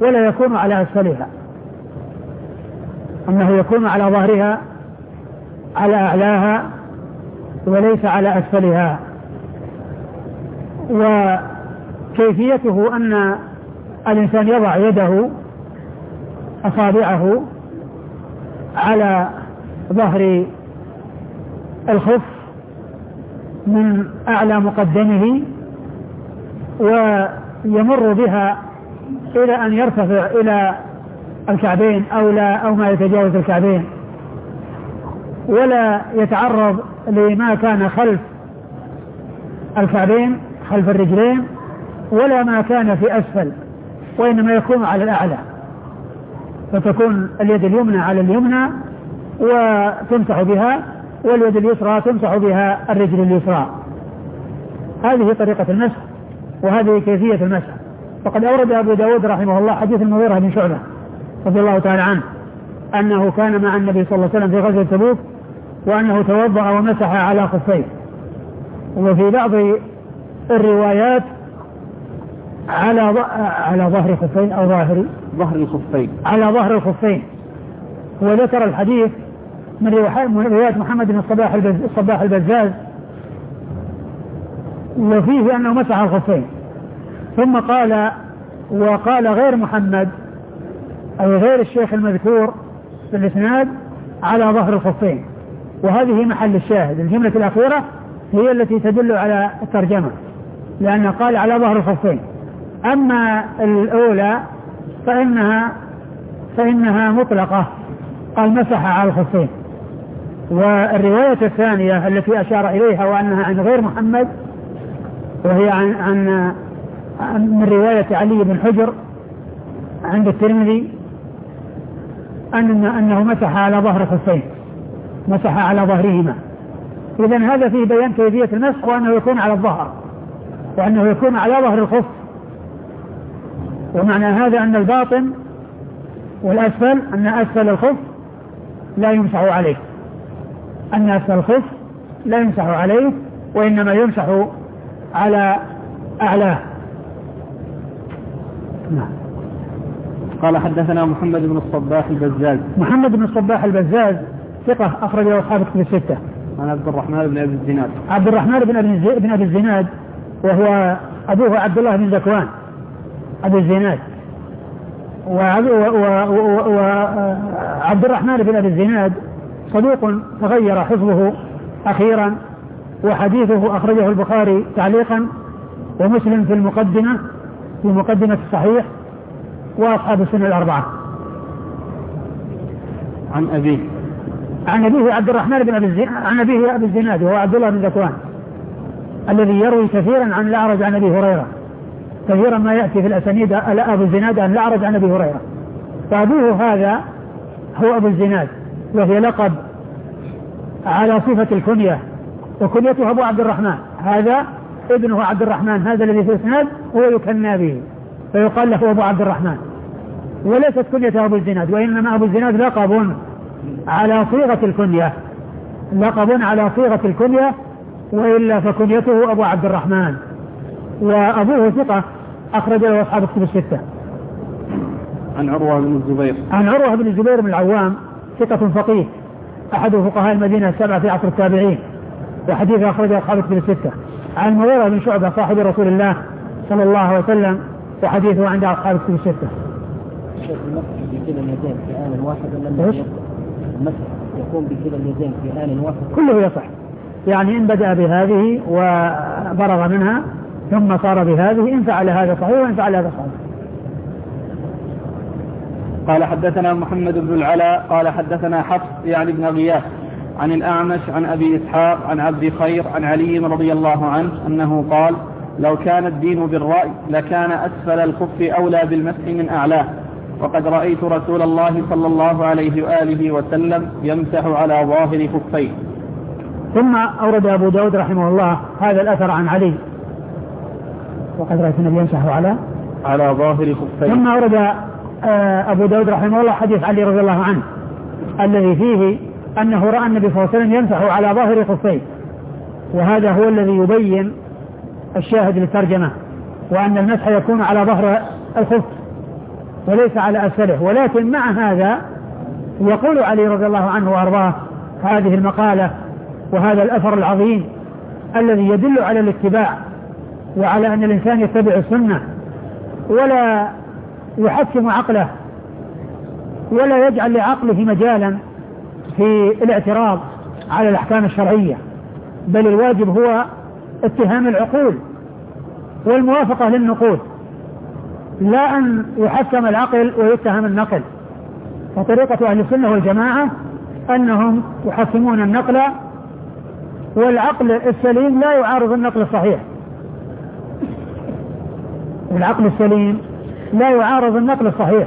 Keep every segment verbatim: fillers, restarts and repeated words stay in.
ولا يكون على أسفلها، أنه يكون على ظهرها على أعلاها وليس على أسفلها. وكيفيته أن الإنسان يضع يده أصابعه على ظهر الخف من أعلى مقدمه ويمر بها إلى أن يرتفع إلى الكعبين أو لا أو ما يتجاوز الكعبين، ولا يتعرض لما كان خلف الكعبين خلف الرجلين ولا ما كان في أسفل، وإنما يكون على الأعلى، فتكون اليد اليمنى على اليمنى وتمسح بها، واليد اليسرى تمسح بها الرجل اليسرى. هذه طريقة المسح وهذه كيفية المسح. وقد أورد أبو داود رحمه الله حديث المغيرة بن شعبة رضي الله تعالى عنه أنه كان مع النبي صلى الله عليه وسلم في غزوة تبوك وأنه توضأ ومسح على خفيه. وفي بعض الروايات على على ظهر خفين أو ظاهر ظهر الخفين على ظهر الخفين. وذكر الحديث من روايات محمد بن الصباح الصباح البزاز وفيه أنه مسح الخفين، ثم قال وقال غير محمد أو غير الشيخ المذكور في الإسناد على ظهر الخفين. وهذه محل الشاهد، الجملة الأخيرة هي التي تدل على الترجمة، لأنه قال على ظهر الخفين. أما الأولى فإنها فإنها مطلقة، قال مسح على الخفين. والرواية الثانية التي أشار إليها وأنها عن غير محمد وهي عن, عن, عن من رواية علي بن حجر عند الترمذي أن أنه مسح على ظهر الخفين، مسح على ظهرهما. إذن هذا فيه بيان كيفية المسح وأنه يكون على الظهر وأنه يكون على ظهر الخف. ومعنى هذا أن الباطن والأسفل أن أسفل الخف لا يمسح عليه، أن أسفل الخف لا يمسح عليه وإنما يمسح على أعلاه. نعم. قال حدثنا محمد بن الصباح البزاز. محمد بن الصباح البزاز ثقة أخرجه أصحاب كتب الستة. عن عبد الرحمن بن أبي الزناد. عبد الرحمن بن أبي بن أبي الزناد وهو أبوه عبد الله بن ذكوان أبي الزناد. وعبد الرحمن بن أبي الزناد صدوق تغير حفظه أخيرا، وحديثه أخرجه البخاري تعليقا ومسلم في المقدمة في مقدمة الصحيح وأصحاب السنة الأربعة. عن أبيه عن أبيه عبد الرحمن بن أبي الزناد عن أبيه أبي الزناد وهو عبد الله بن ذكوان الذي يروي كثيرا عن الأعرج عن أبي هريرة، كثيرا ما يأتي في الأسانيد أبو الزناد عن الأعرج عن أبي هريرة. فأبوه هذا هو أبو الزناد، وهي لقب على صفة الكنية، وكنيته أبو عبد الرحمن. هذا ابنه عبد الرحمن، هذا الذي في الإسناد هو يكنى به فيقال له أبو عبد الرحمن، وليست كنيته أبو الزناد، وإنما أبو الزناد لقب على صيغة الكنية، لقب على صيغة الكنية، وإلا فكنيته أبو عبد الرحمن. وأبوه ثقة أخرج له أصحاب الكتب الستة. عن عروة بن الزبير. عن عروة بن الزبير بن العوام ثقة فقيه أحد فقهاء المدينة السبعة في عصر التابعين، وحديث أخرجه أصحاب الكتب الستة. عن المغيرة بن شعبة صاحب رسول الله صلى الله عليه وسلم، وحديثه عند أصحاب الكتب الستة. الشيخ المسح بكلا اليدين في آن واحد ولا لا؟ المسح يكون بكلا اليدين في آن واحد كله يصح، يعني إن بدأ بهذه وبرغ منها ثم صار بهذه إن فعل هذا صحيح وإن فعل هذا صحيح. قال حدثنا محمد بن العلاء قال حدثنا حفص يعني بن غياث عن الأعمش عن أبي إسحاق عن عبد خير عن علي رضي الله عنه أنه قال: لو كان الدين بالرأي لكان أسفل الخف أولى بالمسح من أعلاه، وقد رأيت رسول الله صلى الله عليه وآله وسلم يمسح على ظاهر خفيه. ثم أورد أبو داود رحمه الله هذا الأثر عن علي، وقد رأيت النبي يمسح على على ظاهر خفيه. ثم أورد أبو داود رحمه الله حديث علي رضي الله عنه الذي فيه أنه رأى النبي صلى الله عليه وسلم يمسح على ظاهر خفيه، وهذا هو الذي يبين الشاهد للترجمة، وأن المسح يكون على ظهر الخف وليس على أسفله. ولكن مع هذا يقول علي رضي الله عنه وأرضاه هذه المقالة وهذا الأثر العظيم الذي يدل على الاتباع وعلى أن الإنسان يتبع السنة ولا يحكم عقله ولا يجعل لعقله مجالا في الاعتراض على الأحكام الشرعية، بل الواجب هو اتهام العقول والموافقة للنقول، لا أن يحكم العقل ويتهم النقل. فطريقة أهل السنة والجماعة أنهم يحكمون النقل، والعقل السليم لا يعارض النقل الصحيح، العقل السليم لا يعارض النقل الصحيح.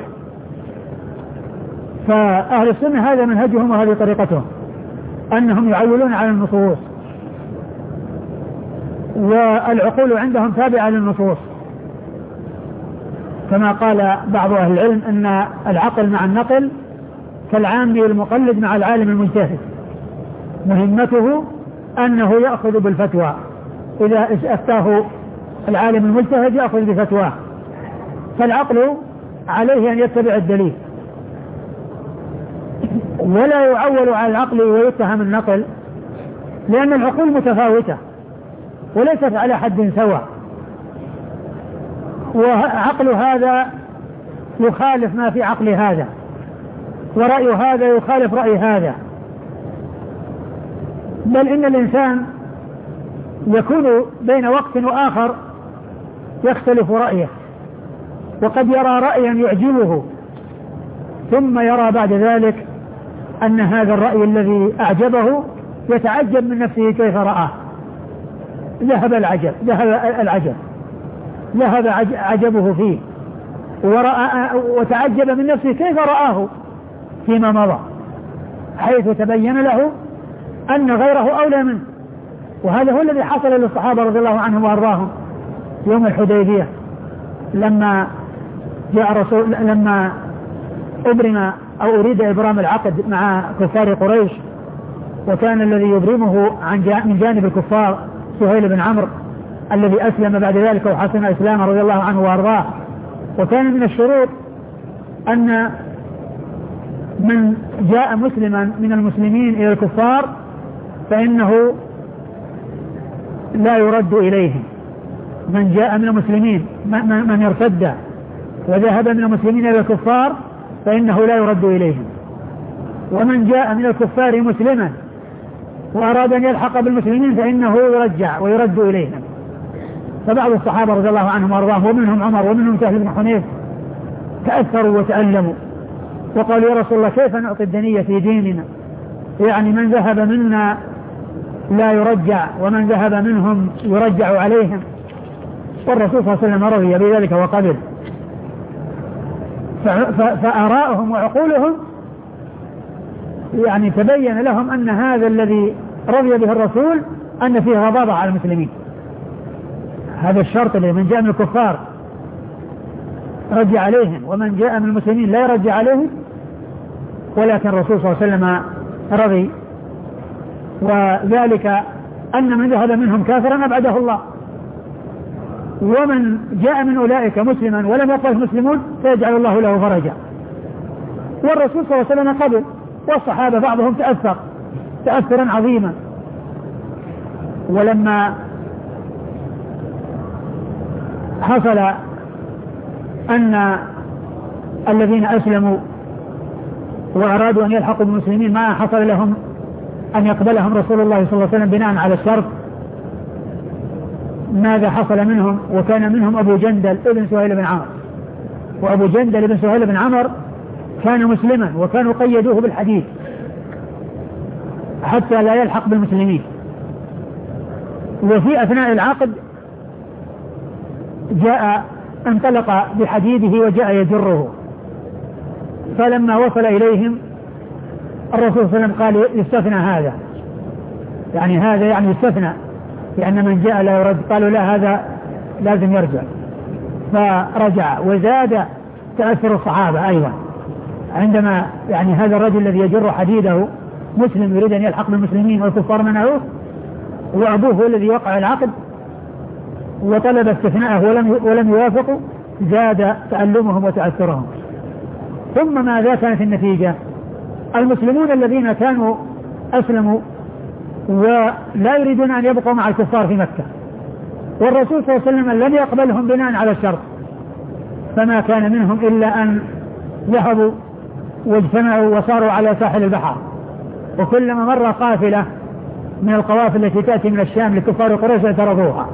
فأهل السنة هذا منهجهم وهذه طريقتهم، أنهم يعولون على النصوص، والعقول عندهم تابعة للنصوص، كما قال بعض أهل العلم أن العقل مع النقل كالعامي المقلد مع العالم المجتهد، مهمته أنه يأخذ بالفتوى، إذا أفتاه العالم المجتهد يأخذ بفتواه، فالعقل عليه أن يتبع الدليل ولا يعول على العقل ويتهم النقل، لأن العقول متفاوتة وليست على حد سواء، وعقل هذا يخالف ما في عقل هذا، ورأي هذا يخالف رأي هذا، بل إن الإنسان يكون بين وقت وآخر يختلف رأيه، وقد يرى رأيا يعجبه ثم يرى بعد ذلك أن هذا الرأي الذي أعجبه يتعجب من نفسه كيف رآه، ذهب العجب ذهب العجب ذهب عجبه فيه، ورأى وتعجب من نفسه كيف رآه فيما مضى، حيث تبين له أن غيره أولى منه. وهذا هو الذي حصل للصحابة رضي الله عنهم وأرضاهم يوم الحديبية، لما جاء رسول لما أبرم أو أريد إبرام العقد مع كفار قريش، وكان الذي يبرمه عن من جانب الكفار سهيل بن عمرو الذي أسلم بعد ذلك وحسن إسلامه رضي الله عنه وأرضاه. وكان من الشروط أن من جاء مسلما من المسلمين إلى الكفار فإنه لا يرد إليهم، من جاء من المسلمين من ارتد وذهب من المسلمين إلى الكفار فإنه لا يرد إليهم، ومن جاء من الكفار مسلما وأراد أن يلحق بالمسلمين فإنه يرجع ويرد إليهم. فبعض الصحابة رضي الله عنهم وأرضاهم ومنهم عمر ومنهم سهل بن حنيف تأثروا وتألموا وقالوا يا رسول الله كيف نعطي الدنية في ديننا، يعني من ذهب منا لا يرجع ومن ذهب منهم يرجع عليهم. والرسول صلى الله عليه وسلم رضي بذلك وقبل، فآراؤهم وعقولهم يعني تبين لهم أن هذا الذي رضي به الرسول أن فيه غضاضة على المسلمين، هذا الشرط اللي من جاء من الكفار رجع عليهم ومن جاء من المسلمين لا يرجع عليهم، ولكن الرسول صلى الله عليه وسلم رضي، وذلك أن من ذهب منهم كافرا أبعده الله، ومن جاء من أولئك مسلما ولم يقبله المسلمون فيجعل الله له فرجا. والرسول صلى الله عليه وسلم قبل، والصحابة بعضهم تأثر تأثرا عظيما. ولما حصل أن الذين أسلموا وأرادوا أن يلحقوا بالمسلمين ما حصل لهم أن يقبلهم رسول الله صلى الله عليه وسلم بناء على الشرط، ماذا حصل منهم؟ وكان منهم أبو جندل ابن سهيل بن عمرو، وأبو جندل ابن سهيل بن عمرو كان مسلما وكانوا قيدوه بالحديد حتى لا يلحق بالمسلمين، وفي أثناء العقد جاء انطلق بحديده وجاء يجره، فلما وصل إليهم الرسول صلى الله عليه وسلم قال يستثنى هذا، يعني هذا يعني يستثنى، لأن من جاء لا يرد، قالوا لا هذا لازم يرجع، فرجع. وزاد تأثر الصحابة أيضا عندما يعني هذا الرجل الذي يجر حديده مسلم يريد أن يلحق بالمسلمين والكفار منعوه، وأبوه هو الذي وقع العقد وطلب استثناءه ولم ولم يوافقوا، زاد تألمهم وتأثرهم. ثم ماذا كانت النتيجة؟ المسلمون الذين كانوا أسلموا ولا يريدون أن يبقوا مع الكفار في مكة، والرسول صلى الله عليه وسلم لم يقبلهم بناء على الشرط، فما كان منهم إلا أن ذهبوا واجتمعوا وصاروا على ساحل البحر. وكلما مر قافلة من القوافل التي تأتي من الشام لكفار قريش اعترضوها،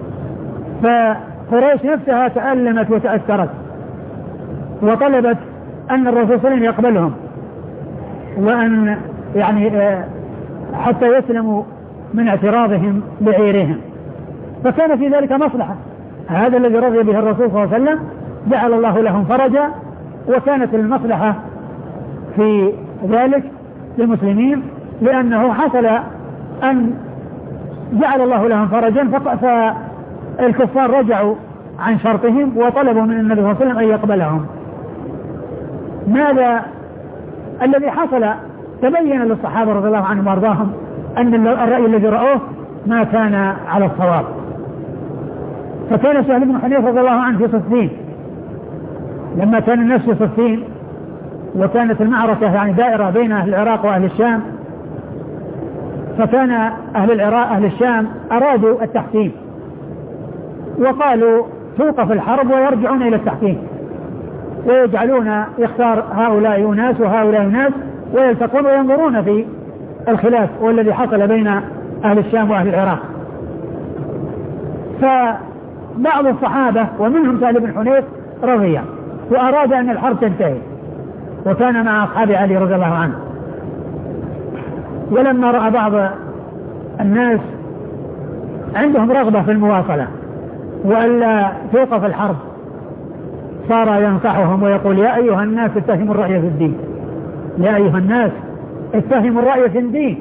فقريش نفسها تألمت وتأثرت وطلبت أن الرسول صلى الله عليه وسلم يقبلهم، وأن يعني حتى يسلموا من اعتراضهم بعيرهم، فكان في ذلك مصلحة. هذا الذي رضي به الرسول صلى الله عليه وسلم جعل الله لهم فرجا، وكانت المصلحة في ذلك للمسلمين، لأنه حصل أن جعل الله لهم فرجا، فالكفار رجعوا عن شرطهم وطلبوا من النبي صلى الله عليه وسلم أن يقبلهم. ماذا الذي حصل؟ تبين للصحابة رضي الله عنهم وارضاهم أن الرأي الذي رأوه ما كان على الصواب. فكان سهل بن حنيفة رضي الله عنه في صفين، لما كان الناس في صفين وكانت المعركة يعني دائرة بين أهل العراق وأهل الشام، فكان أهل العراق أهل الشام أرادوا التحكيم وقالوا توقف الحرب ويرجعون إلى التحكيم، ويجعلون يختار هؤلاء أناس وهؤلاء أناس ويلتقون وينظرون في الخلاف والذي حصل بين أهل الشام وأهل العراق. فبعض الصحابة ومنهم سهل بن حنيف رضي وأراد أن الحرب تنتهي، وكان مع أصحاب علي رضي الله عنه. ولما رأى بعض الناس عندهم رغبة في المواصلة وألا توقف الحرب، صار ينصحهم ويقول يا أيها الناس اتهموا الرأي في الدين، يا أيها الناس اتهموا الرأي في الدين،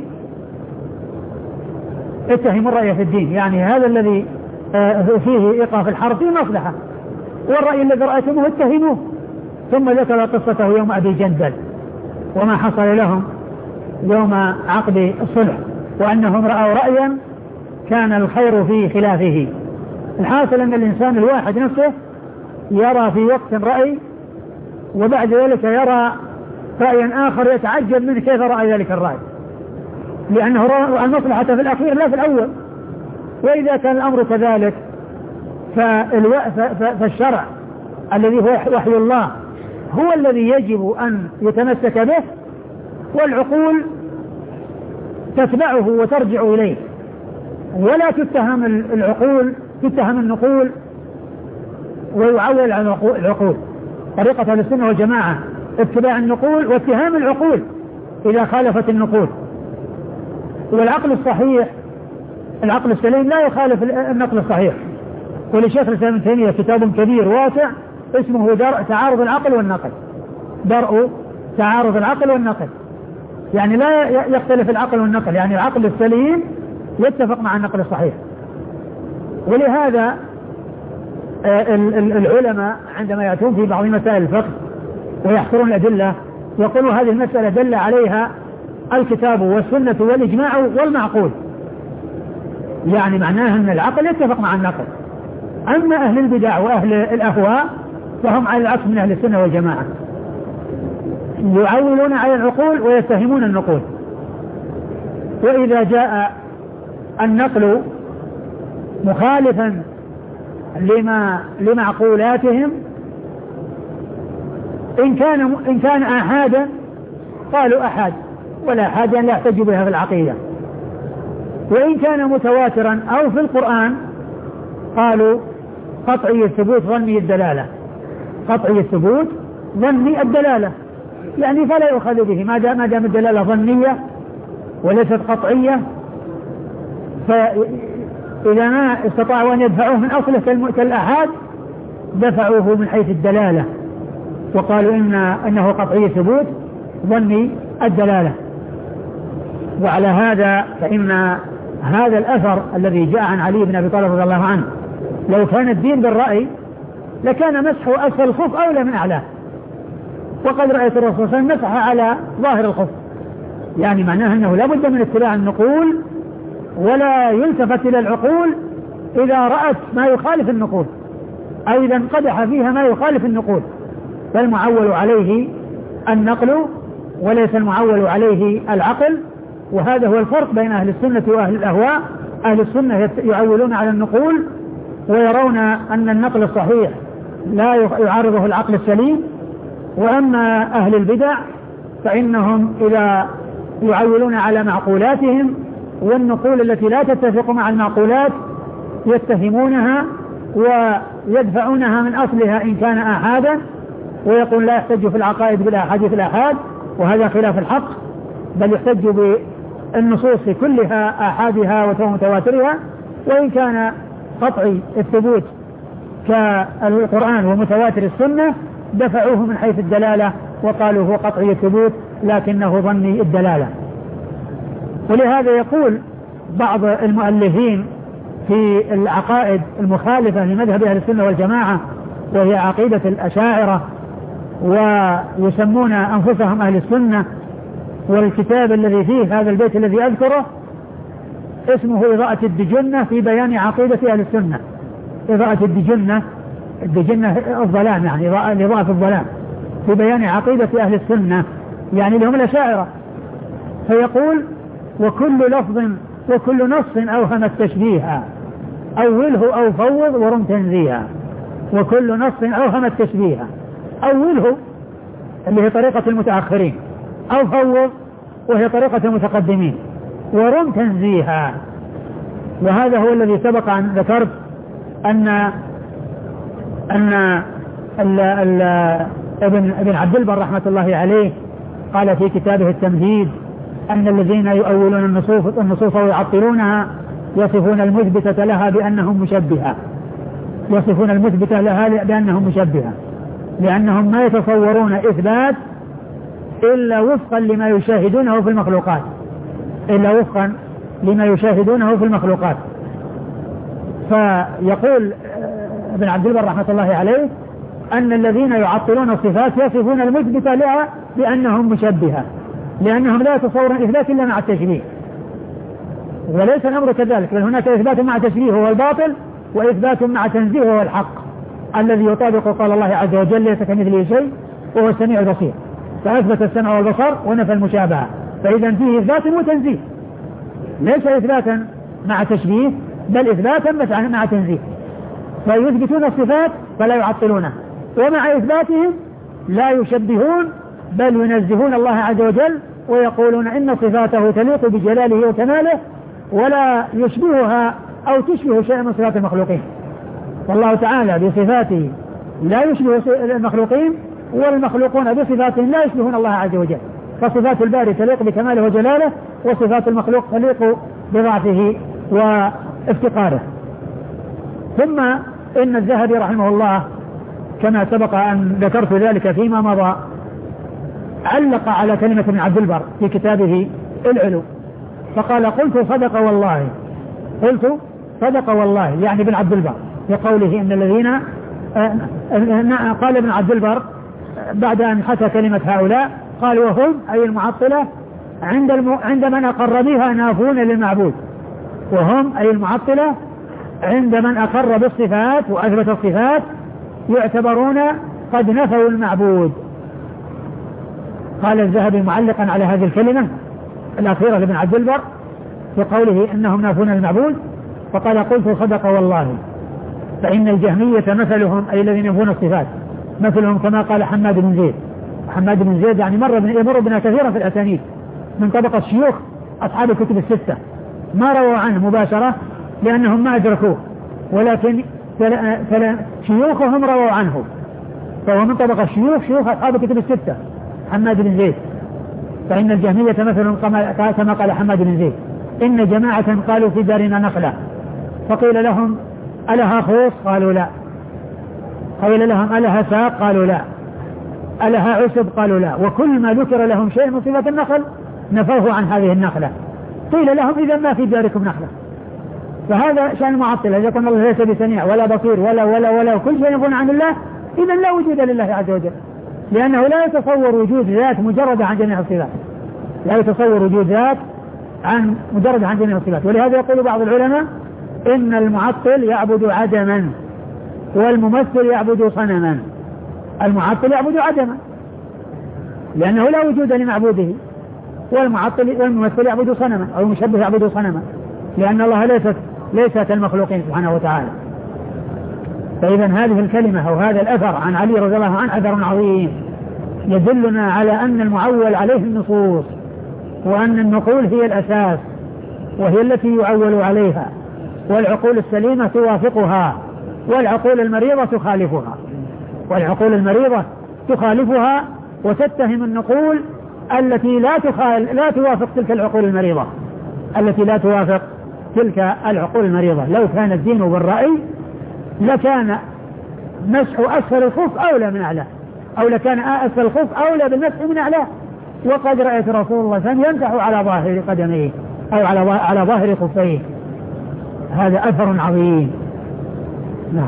اتهموا الرأي في الدين، يعني هذا الذي فيه إيقاف الحرب فيه مصلحة، والرأي الذي رأيتموه اتهموه. ثم ذكر قصته يوم أبي جندل وما حصل لهم يوم عقد الصلح، وأنهم رأوا رأيا كان الخير في خلافه. الحاصل أن الإنسان الواحد نفسه يرى في وقت رأي وبعد ذلك يرى رأيا آخر يتعجب منه كيف رأى ذلك الرأي، لأنه رأى المصلحة في الأخير لا في الأول. وإذا كان الأمر كذلك فالشرع الذي هو وحي الله هو الذي يجب أن يتمسك به، والعقول تتبعه وترجع إليه، ولا تتهم العقول تتهم النقول ويعول على العقول. طريقة أهل السنة والجماعة اتباع النقول واتهام العقول إذا خالفت النقول. والعقل الصحيح العقل السليم لا يخالف النقل الصحيح. ولشيخ الإسلام ابن تيمية كتاب كبير واسع اسمه درء تعارض العقل والنقل، درء تعارض العقل والنقل، يعني لا يختلف العقل والنقل، يعني العقل السليم يتفق مع النقل الصحيح. ولهذا العلماء عندما يأتون في بعض مسائل الفقه ويحصرون الأدلة يقولوا هذه المسألة دل عليها الكتاب والسنة والإجماع والمعقول، يعني معناها أن العقل يتفق مع النقل. أما أهل البدع وأهل الأهواء فهم على العكس من أهل السنة والجماعة، يعولون على العقول ويتهمون النقول. وإذا جاء النقل مخالفا لما لمعقولاتهم إن كان إن كان آحادا قالوا أحاد، ولا أحاد لا يحتج بها في العقيدة. وإن كان متواترا أو في القرآن قالوا قطعي الثبوت ظني الدلالة، قطعي الثبوت ظني الدلالة، يعني فلا يؤخذ به ما دام ما دام الدلالة ظنية وليست قطعية. فإذا ما استطاعوا أن يدفعوه من أصله كالأحاد دفعوه من حيث الدلالة وقالوا إن أنه قطعي ثبوت ظني الدلالة. وعلى هذا فإن هذا الأثر الذي جاء عن علي بن أبي طالب رضي الله عنه لو كان الدين بالرأي لكان مسح أسفل الخف أولى من أعلاه، وقد رأيت الرسول صلى الله عليه وسلم مسح على ظاهر الخف، يعني معناه أنه لا بد من اتباع النقول ولا يلتفت إلى العقول إذا رأت ما يخالف النقول أو إذا انقدح فيها ما يخالف النقول، فالمعول عليه النقل وليس المعول عليه العقل. وهذا هو الفرق بين أهل السنة وأهل الأهواء. أهل السنة يعولون على النقول ويرون أن النقل الصحيح لا يعارضه العقل السليم، وأما أهل البدع فإنهم إذا يعولون على معقولاتهم والنقول التي لا تتفق مع المعقولات يتهمونها ويدفعونها من أصلها إن كان آحادا، ويقول لا يحتج في العقائد بالآحاد في الآحاد، وهذا خلاف الحق، بل يحتج بالنصوص كلها آحادها ومتواترها، وإن كان قطعي الثبوت كالقرآن ومتواتر السنة دفعوه من حيث الدلالة وقالوا هو قطعي الثبوت لكنه ظني الدلالة. ولهذا يقول بعض المؤلفين في العقائد المخالفة لمذهب أهل السنة والجماعة وهي عقيدة الأشاعرة، ويسمون أنفسهم أهل السنة، والكتاب الذي فيه هذا البيت الذي أذكره اسمه إضاءة الدجنة في بيان عقيدة أهل السنة. إضاءة الدجنة، الدجنة الظلام يعني إضاءة الظلام، في بيان عقيدة أهل السنة يعني لهم الأشاعرة. فيقول وكل لفظ وكل نص أوهم التشبيه أوله أو فوض ورم تنزيها. وكل نص أوهم التشبيه أوله اللي هي طريقة المتأخرين، أو فوض وهي طريقة المتقدمين، ورم تنزيها. وهذا هو الذي سبق أن ذكرت أن أن ال ال ابن ابن عبد البر رحمة الله عليه قال في كتابه التمهيد أن الذين يؤولون النصوص النصوص ويعطلونها يصفون المثبتة لها بأنهم مشبهة يصفون المثبتة لها بأنهم مشبهة لأنهم ما يتصورون إثبات إلا وفقا لما يشاهدونه في المخلوقات إلا وفقا لما يشاهدونه في المخلوقات. فيقول ابن عبد البر رحمة الله عليه أن الذين يعطلون الصفات يصفون المثبتة لها بأنهم مشبهة لأنهم لا يتصورون إثبات إلا مع التشبيه، وليس الأمر كذلك، بل هناك إثبات مع تشبيه هو الباطل، وإثبات مع تنزيه هو الحق الذي يطابق قال الله عز وجل ليس كمثله شيء وهو السميع البصير، فأثبت السمع والبصر ونفى المشابهة، فإذا فيه إثبات وتنزيه، ليس إثباتا مع تشبيه بل إثباتا مع تنزيه. فيثبتون الصفات فلا يعطلونها، ومع إثباتهم لا يشبهون بل ينزهون الله عز وجل ويقولون إن صفاته تليق بجلاله وكماله ولا يشبهها أو تشبه شيئا من صفات المخلوقين. والله تعالى بصفاته لا يشبه المخلوقين، والمخلوقون بصفاتهم لا يشبهون الله عز وجل، فصفات الباري تليق بكماله وجلاله، وصفات المخلوق تليق بضعفه وافتقاره. ثم إن الذهبي رحمه الله كما سبق أن ذكرت ذلك فيما مضى علق على كلمة ابن عبد البر في كتابه العلو فقال قلت صدق والله قلت صدق والله يعني ابن عبد البر بقوله إن الذين قال ابن عبد البر بعد أن حكى كلمة هؤلاء قال وهم أي المعطلة عند, الم... عند من أقر بها نافون للمعبود، وهم أي المعطلة عند من أقر بالصفات وأثبت الصفات يعتبرون قد نفوا المعبود. قال الذهبي معلقا على هذه الكلمة الأخيرة لابن عبد البر في قوله إنهم نافون المعبود فقال قلت صدق والله فإن الجهمية مثلهم أي الذين ينفون الصفات مثلهم كما قال حماد بن زيد. حماد بن زيد يعني مر بنا, يمر بنا كثيرا في الأسانيد من طبقة الشيوخ أصحاب الكتب الستة، ما رووا عنه مباشرة لأنهم ما أدركوه، ولكن شيوخهم رووا عنه، فهو من طبقة الشيوخ شيوخ أصحاب الكتب الستة حماد بن زيد. فإن الجهمية مثلهم كما قال حماد بن زيد إن جماعة قالوا في دارنا نخلة فقيل لهم ألها خوص قالوا لا، قيل لهم ألها ساق قالوا لا، ألها عسب قالوا لا، وكل ما ذكر لهم شيء من صفة النخل نفوه عن هذه النخلة. قيل لهم إذا ما في داركم نخلة. فهذا شأن المعطلة، إذا قلنا الله ليس بسميع ولا بصير ولا ولا ولا وكل شيء ينفون عن الله إذا لا وجود لله عز وجل، لأنه لا يتصور وجود ذات مجردة عن جميع الصفات، لا يتصور وجود ذات عن مجرد عن جميع الصفات. ولهذا يقول بعض العلماء إن المعطل يعبد عدما والممثل يعبد صنما. المعطل يعبد عدما لأنه لا وجود لمعبوده، والمعطل والممثل يعبد صنما أو المشبه يعبد صنما، لأن الله ليست ليست المخلوقين سبحانه وتعالى. فإذا هذه الكلمة أو هذا الأثر عن علي رضي الله عنه أثر عظيم يدلنا على أن المعول عليه النصوص، وأن النقول هي الأساس وهي التي يعول عليها، والعقول السليمة توافقها والعقول المريضة تخالفها، والعقول المريضة تخالفها وتتهم النقول التي لا تخال لا توافق تلك العقول المريضة التي لا توافق تلك العقول المريضة. لو كان الدين بالرأي لكان مسح أسفل الخف أولى من أعلى، أو لكان أسفل الخف أولى بالمسح من أعلى. وقد رأيت رسول الله صلى الله عليه وسلم يمسح على ظاهر قدميه أو على على ظاهر خفيه. هذا أثر عظيم. نعم.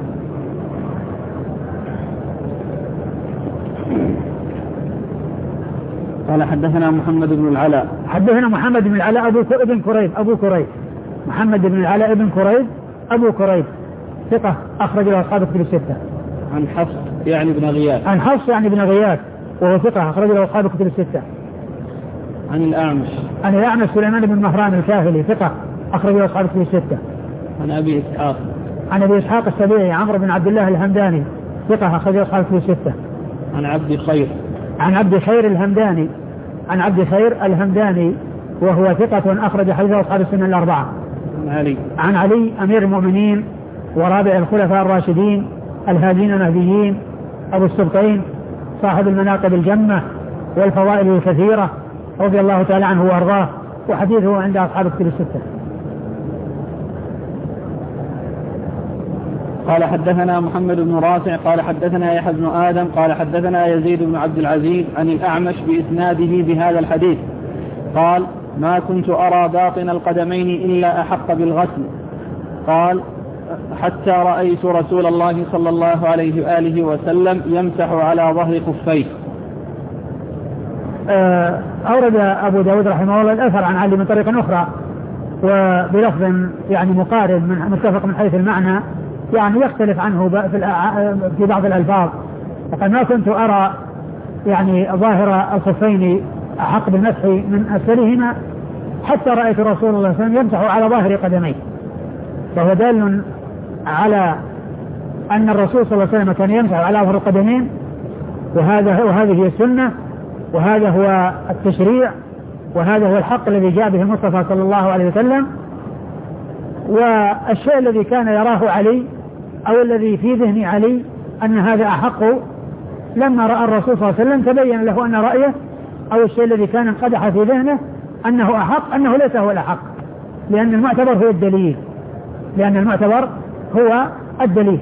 قال حدثنا محمد بن العلاء حدثنا محمد بن العلاء أبو ابن كريب أبو كريب محمد بن العلاء ابن كريب أبو كريب ثقة أخرج له أصحاب كتب الستة. عن حفص يعني بن غياث عن حفص يعني بن غياث وهو ثقة أخرج له أصحاب كتب الستة. عن الأعمش عن الأعمش سليمان بن مهران الكاهلي ثقة أخرج له أصحاب كتب الستة. عن أبي إسحاق عن أبي إسحاق السبيعي عمرو بن عبد الله الهمداني ثقة أخرج له أصحاب كتب الستة. عن عبد خير عن عبد خير الهمداني عن عبد خير الهمداني وهو ثقة أخرج حديثه أصحاب السنة الأربعة. عن علي عن علي أمير المؤمنين ورابع الخلفاء الراشدين الهادين المهديين أبو السبطين صاحب المناقب الجمة والفضائل الكثيرة رضي الله تعالى عنه وأرضاه، وحديثه عند أصحاب كتب الستة. قال حدثنا محمد بن رافع قال حدثنا يحيى بن آدم قال حدثنا يزيد بن عبد العزيز عن الأعمش بإسناده بهذا الحديث قال ما كنت أرى باطن القدمين إلا أحق بالغسل. قال حتى رأيت رسول الله صلى الله عليه وآله وسلم يمسح على ظهر خفيه. أورد أبو داود رحمه الله الأثر عن علي من طريق أخرى وبلفظ يعني مقارب من متفق من حيث المعنى، يعني يختلف عنه في بعض الألفاظ. فقال ما كنت أرى يعني ظاهر الخفين أحق بالمسح من أسفلهما حتى رأيت رسول الله صلى الله عليه وسلم يمسح على ظاهر قدميه، فهو دال على أن الرسول صلى الله عليه وسلم كان يمسح على ظهر القدمين، وهذا وهذه هي السنة، وهذا هو التشريع، وهذا هو الحق الذي جاء به المصطفى صلى الله عليه وسلم. والشيء الذي كان يراه علي أو الذي في ذهن علي أن هذا أحق، لما رأى الرسول صلى الله عليه وسلم تبين له أن رأيه أو الشيء الذي كان انقدح في ذهنه أنه أحق أنه ليس هو الأحق، لأن المعتبر هو الدليل لأن المعتبر هو الدليل.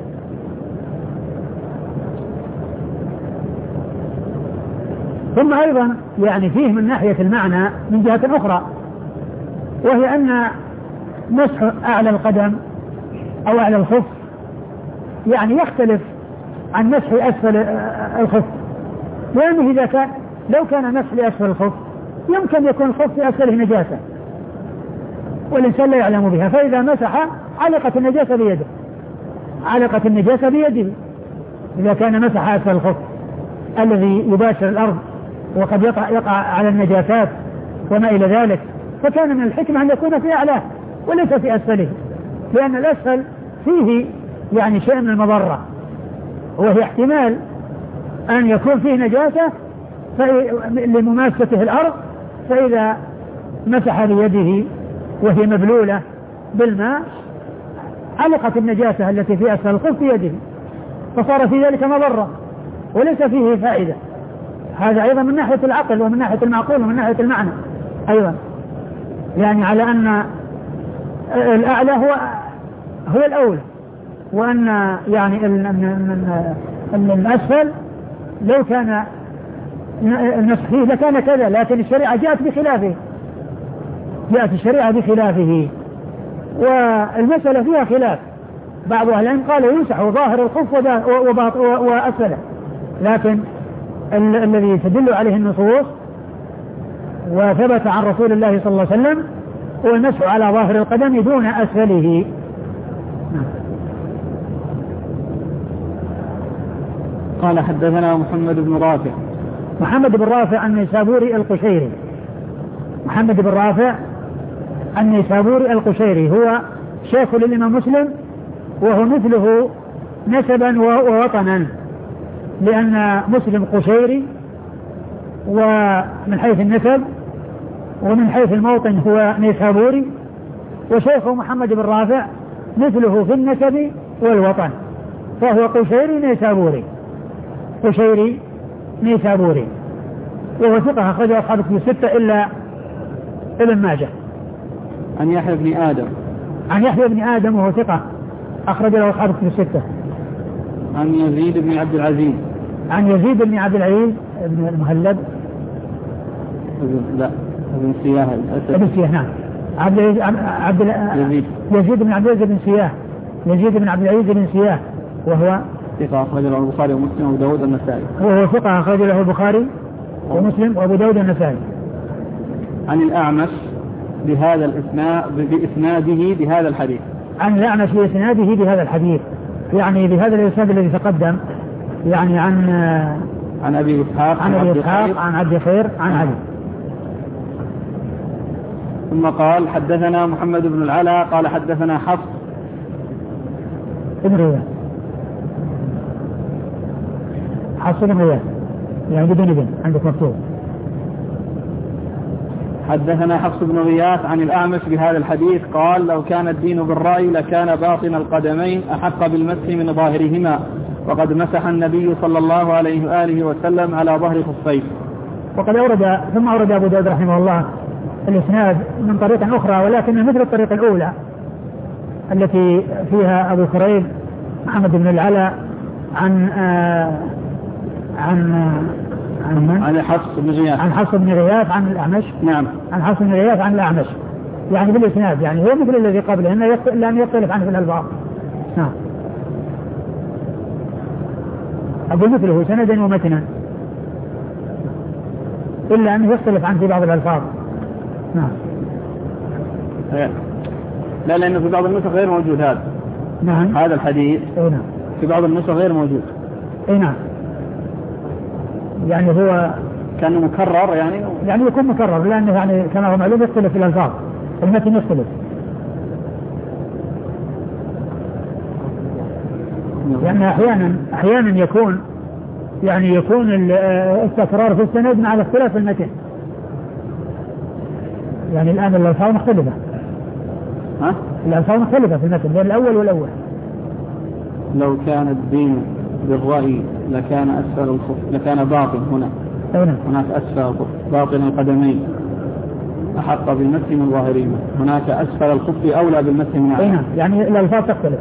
ثم أيضا يعني فيه من ناحية المعنى من جهة أخرى، وهي أن مسح أعلى القدم أو أعلى الخف يعني يختلف عن مسح أسفل الخف، لأنه إذا كان لو كان مسح لأسفل الخف يمكن يكون الخف في أسفله نجاسة والإنسان لا يعلم بها، فإذا مسح علقت النجاسة بيده علقت النجاسة بيده إذا كان مسح أسفل الخف الذي يباشر الأرض وقد يقع, يقع على النجاسات وما إلى ذلك، فكان من الحكمة أن يكون في أعلاه وليس في أسفله، لأن الأسفل فيه يعني شيء من المضرة، وهي احتمال أن يكون فيه نجاسة لمماسته الأرض، فإذا مسح بيده وهي مبلولة بالماء علقت النجاسة التي في أسفل الخف في يده، فصار في ذلك مضرة وليس فيه فائدة. هذا أيضا من ناحية العقل ومن ناحية المعقول ومن ناحية المعنى أيضا، يعني على أن الأعلى هو هو الأولى، وأن يعني أن الأسفل لو كان النصح فيه لكان كذا، لكن الشريعة جاءت بخلافه جاءت الشريعة بخلافه والمسألة فيها خلاف. بعض أهل العلم قالوا يمسح ظاهر الخف وأسفله، لكن ال- الذي تدل عليه النصوص وثبت عن رسول الله صلى الله عليه وسلم هو المسح على ظاهر القدم دون أسفله. قال حدثنا محمد بن رافع محمد بن رافع النيسابوري القشيري. محمد بن رافع النيسابوري القشيري هو شيخ للإمام مسلم، وهو مثله نسبا ووطنا، لأن مسلم قشيري ومن حيث النسب، ومن حيث الموطن هو نيسابوري، وشيخه محمد بن رافع مثله في النسب والوطن، فهو قشيري نيسابوري قشيري نيسابوري وهو ثقة أخرجه أصحاب الكتب الستة إلا ابن ماجه. عن يحيى بن آدم عن يحيى بن آدم وهو ثقة أخرج له أصحاب الكتب الستة. عن يزيد بن عبد العزيز عن يزيد بن عبد العزيز بن المهلب لا ابن سياه ابن سياه نعم عبد عبد يزيد يزيد بن عبد العزيز بن سياه يزيد بن عبد العزيز بن سياه وهو ثقة أخرج له البخاري ومسلم وأبو داود النسائي. وهو ثقة أخرج له البخاري ومسلم وأبو داود النسائي. عن الأعمش بهذا الإسناد بإسناده بهذا الحديث. عن الأعمش بإسناده بهذا الحديث، يعني بهذا الإسناد الذي تقدم، يعني عن عن أبي إسحاق عن أبي إسحاق عن عبد خير عن علي. ثم قال حدثنا محمد بن العلاء قال حدثنا حفص ابن غياث حفص بن غياث يعني بدون ابن عندك مكتوب. حدثنا حفص بن غياث عن الأعمش بهذا الحديث قال لو كان الدين بالرأي لكان باطن القدمين أحق بالمسح من ظاهرهما، وقد مسح النبي صلى الله عليه وآله وسلم على ظهر خفيه. وقد أورد ثم أورد أبو داود رحمه الله الإسناد من طريق أخرى، ولكن مثل الطريق الأولى التي فيها أبو كريب محمد بن العلاء عن آه عن آه عن من؟ عن حفص بن غياث عن حفص بن غياث عن الأعمش. نعم. عن حفص بن غياث عن الأعمش، يعني بالإسناد، يعني هو مثل الذي قبله لأن يختلف عنه في الألفاظ. نعم. أقول مثله سندا ومتنا، إلا أنه يختلف عنه في بعض الألفاظ. نعم. لا لأنه في بعض النسخ غير موجود هذا. نعم. هذا الحديث. أي نعم. في بعض النسخ غير موجود. أي نعم. يعني هو كان مكرر يعني. يعني يكون مكرر لأنه يعني كما هو معلوم يختلف في الألفاظ، المتن يختلف. يعني أحيانا أحيانا يكون يعني يكون التكرار في السند مع الاختلاف في المتن. يعني الآن الألفاظ مختلفة. ها؟ الألفاظ مختلفة في المتن بين الأول والأول. لو كان الدين بالرأي لكان أسفل الخف لكان باطن هنا. هنا. هناك أسفل باطن القدمين أحق بالمسح من ظاهرهما، هناك أسفل الخف أولى بالمسح من أعلى. هنا يعني الألفاظ تختلف.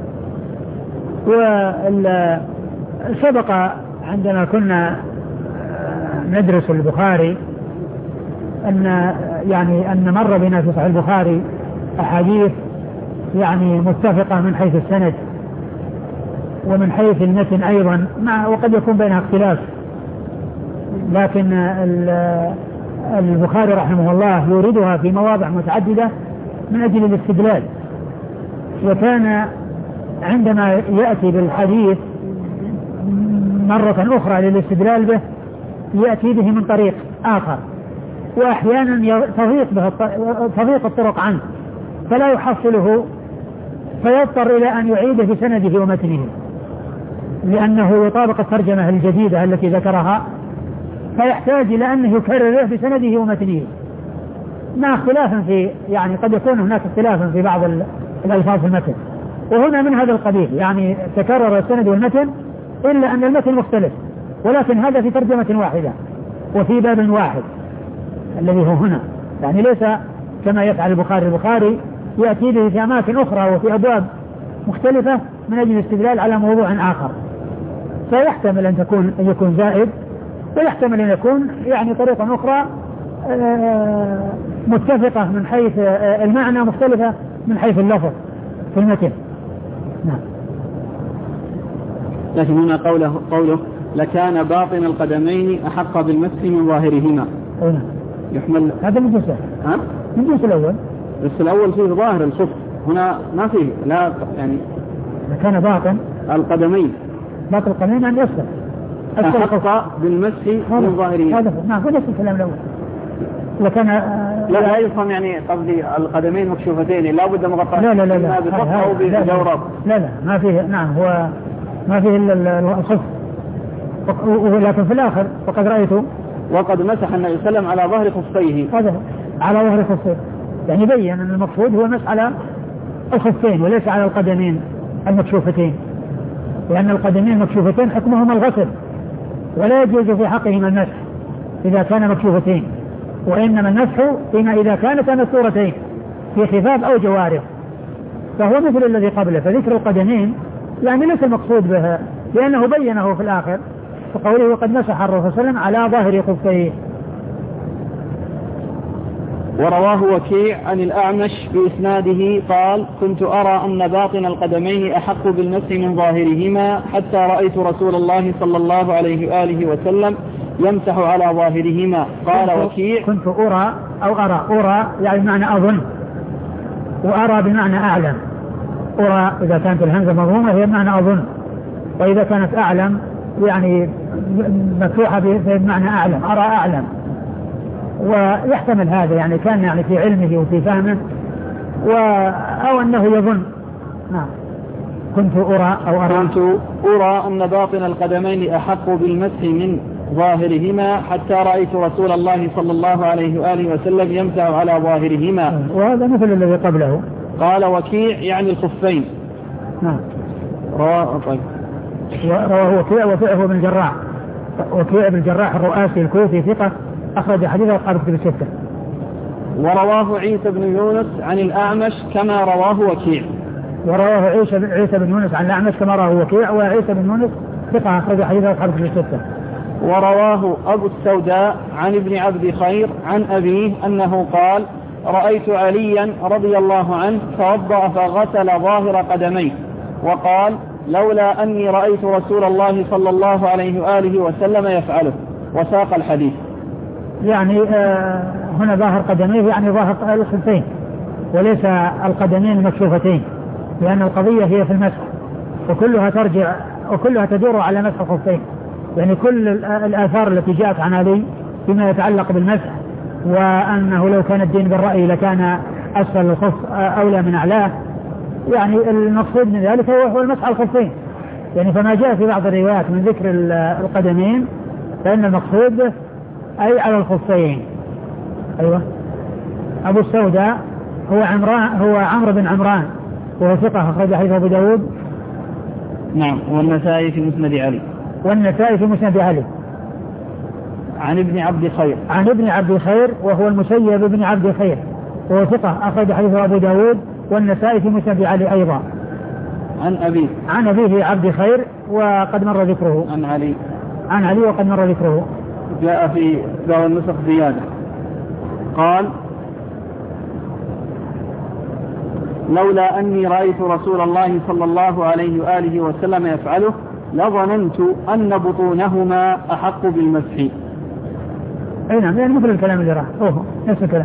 وسبق عندما كنا ندرس البخاري أن يعني أن مر بنا في صحيح البخاري أحاديث يعني متفقة من حيث السند ومن حيث المتن أيضا، مع وقد يكون بينها اختلاف، لكن البخاري رحمه الله يوردها في مواضع متعددة من أجل الاستدلال. وكان عندما يأتي بالحديث مرة أخرى للاستدلال به يأتي به من طريق آخر، وأحيانا تضيق به تضيق الطرق عنه فلا يحصله، فيضطر إلى أن يعيده في سنده ومتنه لأنه يطابق الترجمة الجديدة التي ذكرها، فيحتاج إلى أنه يكرره بسنده ومتنه مع اختلاف في يعني قد يكون هناك اختلاف في بعض الألفاظ في المتن، وهنا من هذا القبيل يعني تكرر السند والمتن إلا أن المتن مختلف، ولكن هذا في ترجمة واحدة وفي باب واحد الذي هو هنا، يعني ليس كما يفعل البخاري البخاري يأتي به في أماكن أخرى وفي أبواب مختلفة من أجل الاستدلال على موضوع آخر، فيحتمل أن تكون أن يكون زائد، ويحتمل أن يكون يعني طريقة أخرى متفقة من حيث المعنى مختلفة من حيث اللفظ في المتن. نعم. لكن هنا قوله قوله لكان باطن القدمين أحق بالمسح من ظاهرهما. نعم. يحمل هذا من جنسه. ها؟ من جنس الأول. بس الأول فيه ظاهر الخف، هنا ما فيه لا يعني. لكان باطن القدمين. باطن القدمين أن يسلم. أحق بالمسح من ظاهره. هذا نعم هو نفس الكلام الأول. لكن لا لا يفهم يعني قصدي القدمين مكشوفتين لا بد مغطاة لا لا لا إما بفق أو بجورب. لا لا ما فيه نعم هو ما فيه إلا الخف. ولكن في الآخر وقد رأيته وقد مسح النبي صلى الله عليه وسلم على ظهر خفيه. هذا على ظهر خفيه يعني بين أن المقصود هو المسح على الخفين وليس على القدمين المكشوفتين، لأن القدمين المكشوفتين حكمهما الغسل ولا يجوز في حقهما المسح إذا كان مكشوفتين، وإنما المسح فيما إذا كانت مستورتين في خفاف أو جوارح، فهو مثل الذي قبله. فذكر القدمين يعني ليس المقصود بها لأنه بينه في الآخر فقوله وقد مسح الرسول صلى الله عليه وسلم على ظهر خفيه. ورواه وكيع عن الأعمش بإسناده قال كنت أرى أن باطن القدمين أحق بالمسح من ظاهرهما حتى رأيت رسول الله صلى الله عليه وآله وسلم يمسح على ظاهرهما. قال وكيع كنت أرى أو أرى أرى يعني بمعنى أظن، وأرى بمعنى أعلم. أرى إذا كانت الهمزة مضمومة هي بمعنى أظن، وإذا كانت أعلم يعني مفتوحة بمعنى أعلم أرى أعلم، ويحتمل هذا يعني كان يعني في علمه وفي فهمه و... أو أنه يظن. نعم كنت أرى أو أرى كنت أرى أن باطن القدمين أحق بالمسح من ظاهرهما حتى رأيت رسول الله صلى الله عليه وآله وسلم يمسح على ظاهرهما. وهذا مثل الذي قبله. قال وكيع يعني الخفين. نعم رواه طيب رواه وكيع وفعه بن الجراح. وكيع بن الجراح الرؤاسي الكوفي ثقة أخرج حديثه أصحاب الكتب الستة. ورواه عيسى بن يونس عن الأعمش كما رواه وكيع. ورواه عيسى عيسى بن يونس عن الأعمش كما رواه وكيع، وعيسى بن يونس ثقة أخرج حديثه أصحاب الكتب الستة. ورواه أبو السوداء عن ابن عبد خير عن أبيه أنه قال رأيت عليا رضي الله عنه توضأ فغسل ظاهر قدميه وقال لولا أني رأيت رسول الله صلى الله عليه وآله وسلم يفعله، وساق الحديث. يعني آه هنا ظاهر قدميه يعني ظاهر الخفين وليس القدمين المكشوفتين، لأن القضية هي في المسح وكلها ترجع وكلها تدور على مسح الخفين. يعني كل الآثار التي جاءت عن علي فيما يتعلق بالمسح وأنه لو كان الدين بالرأي لكان أسفل الخف أولى من أعلاه، يعني المقصود من ذلك هو المسح على الخفين. يعني فما جاء في بعض الروايات من ذكر القدمين فإن المقصود أي على الخفين. أيوة. أبو السوداء هو عمران هو عمرو بن عمران وهو ثقة أخرج حديثه أبو داود. نعم. والنسائي في مسند علي. والنسائي في مسند علي. عن ابن عبد خير. عن ابن عبد خير وهو المسيب ابن عبد خير وهو ثقة أخرج حديثه أبو داود والنسائي في مسند علي أيضا. عن أبيه. عن أبيه عبد خير وقد مر ذكره. عن علي. عن علي وقد مر ذكره. جاء في بعض النسخ زيادة قال لولا أني رأيت رسول الله صلى الله عليه وآله وسلم يفعله لظننت أن بطونهما أحق بالمسح. أي نعم يعني مثل الكلام اللي راح أوه نفس الكلام.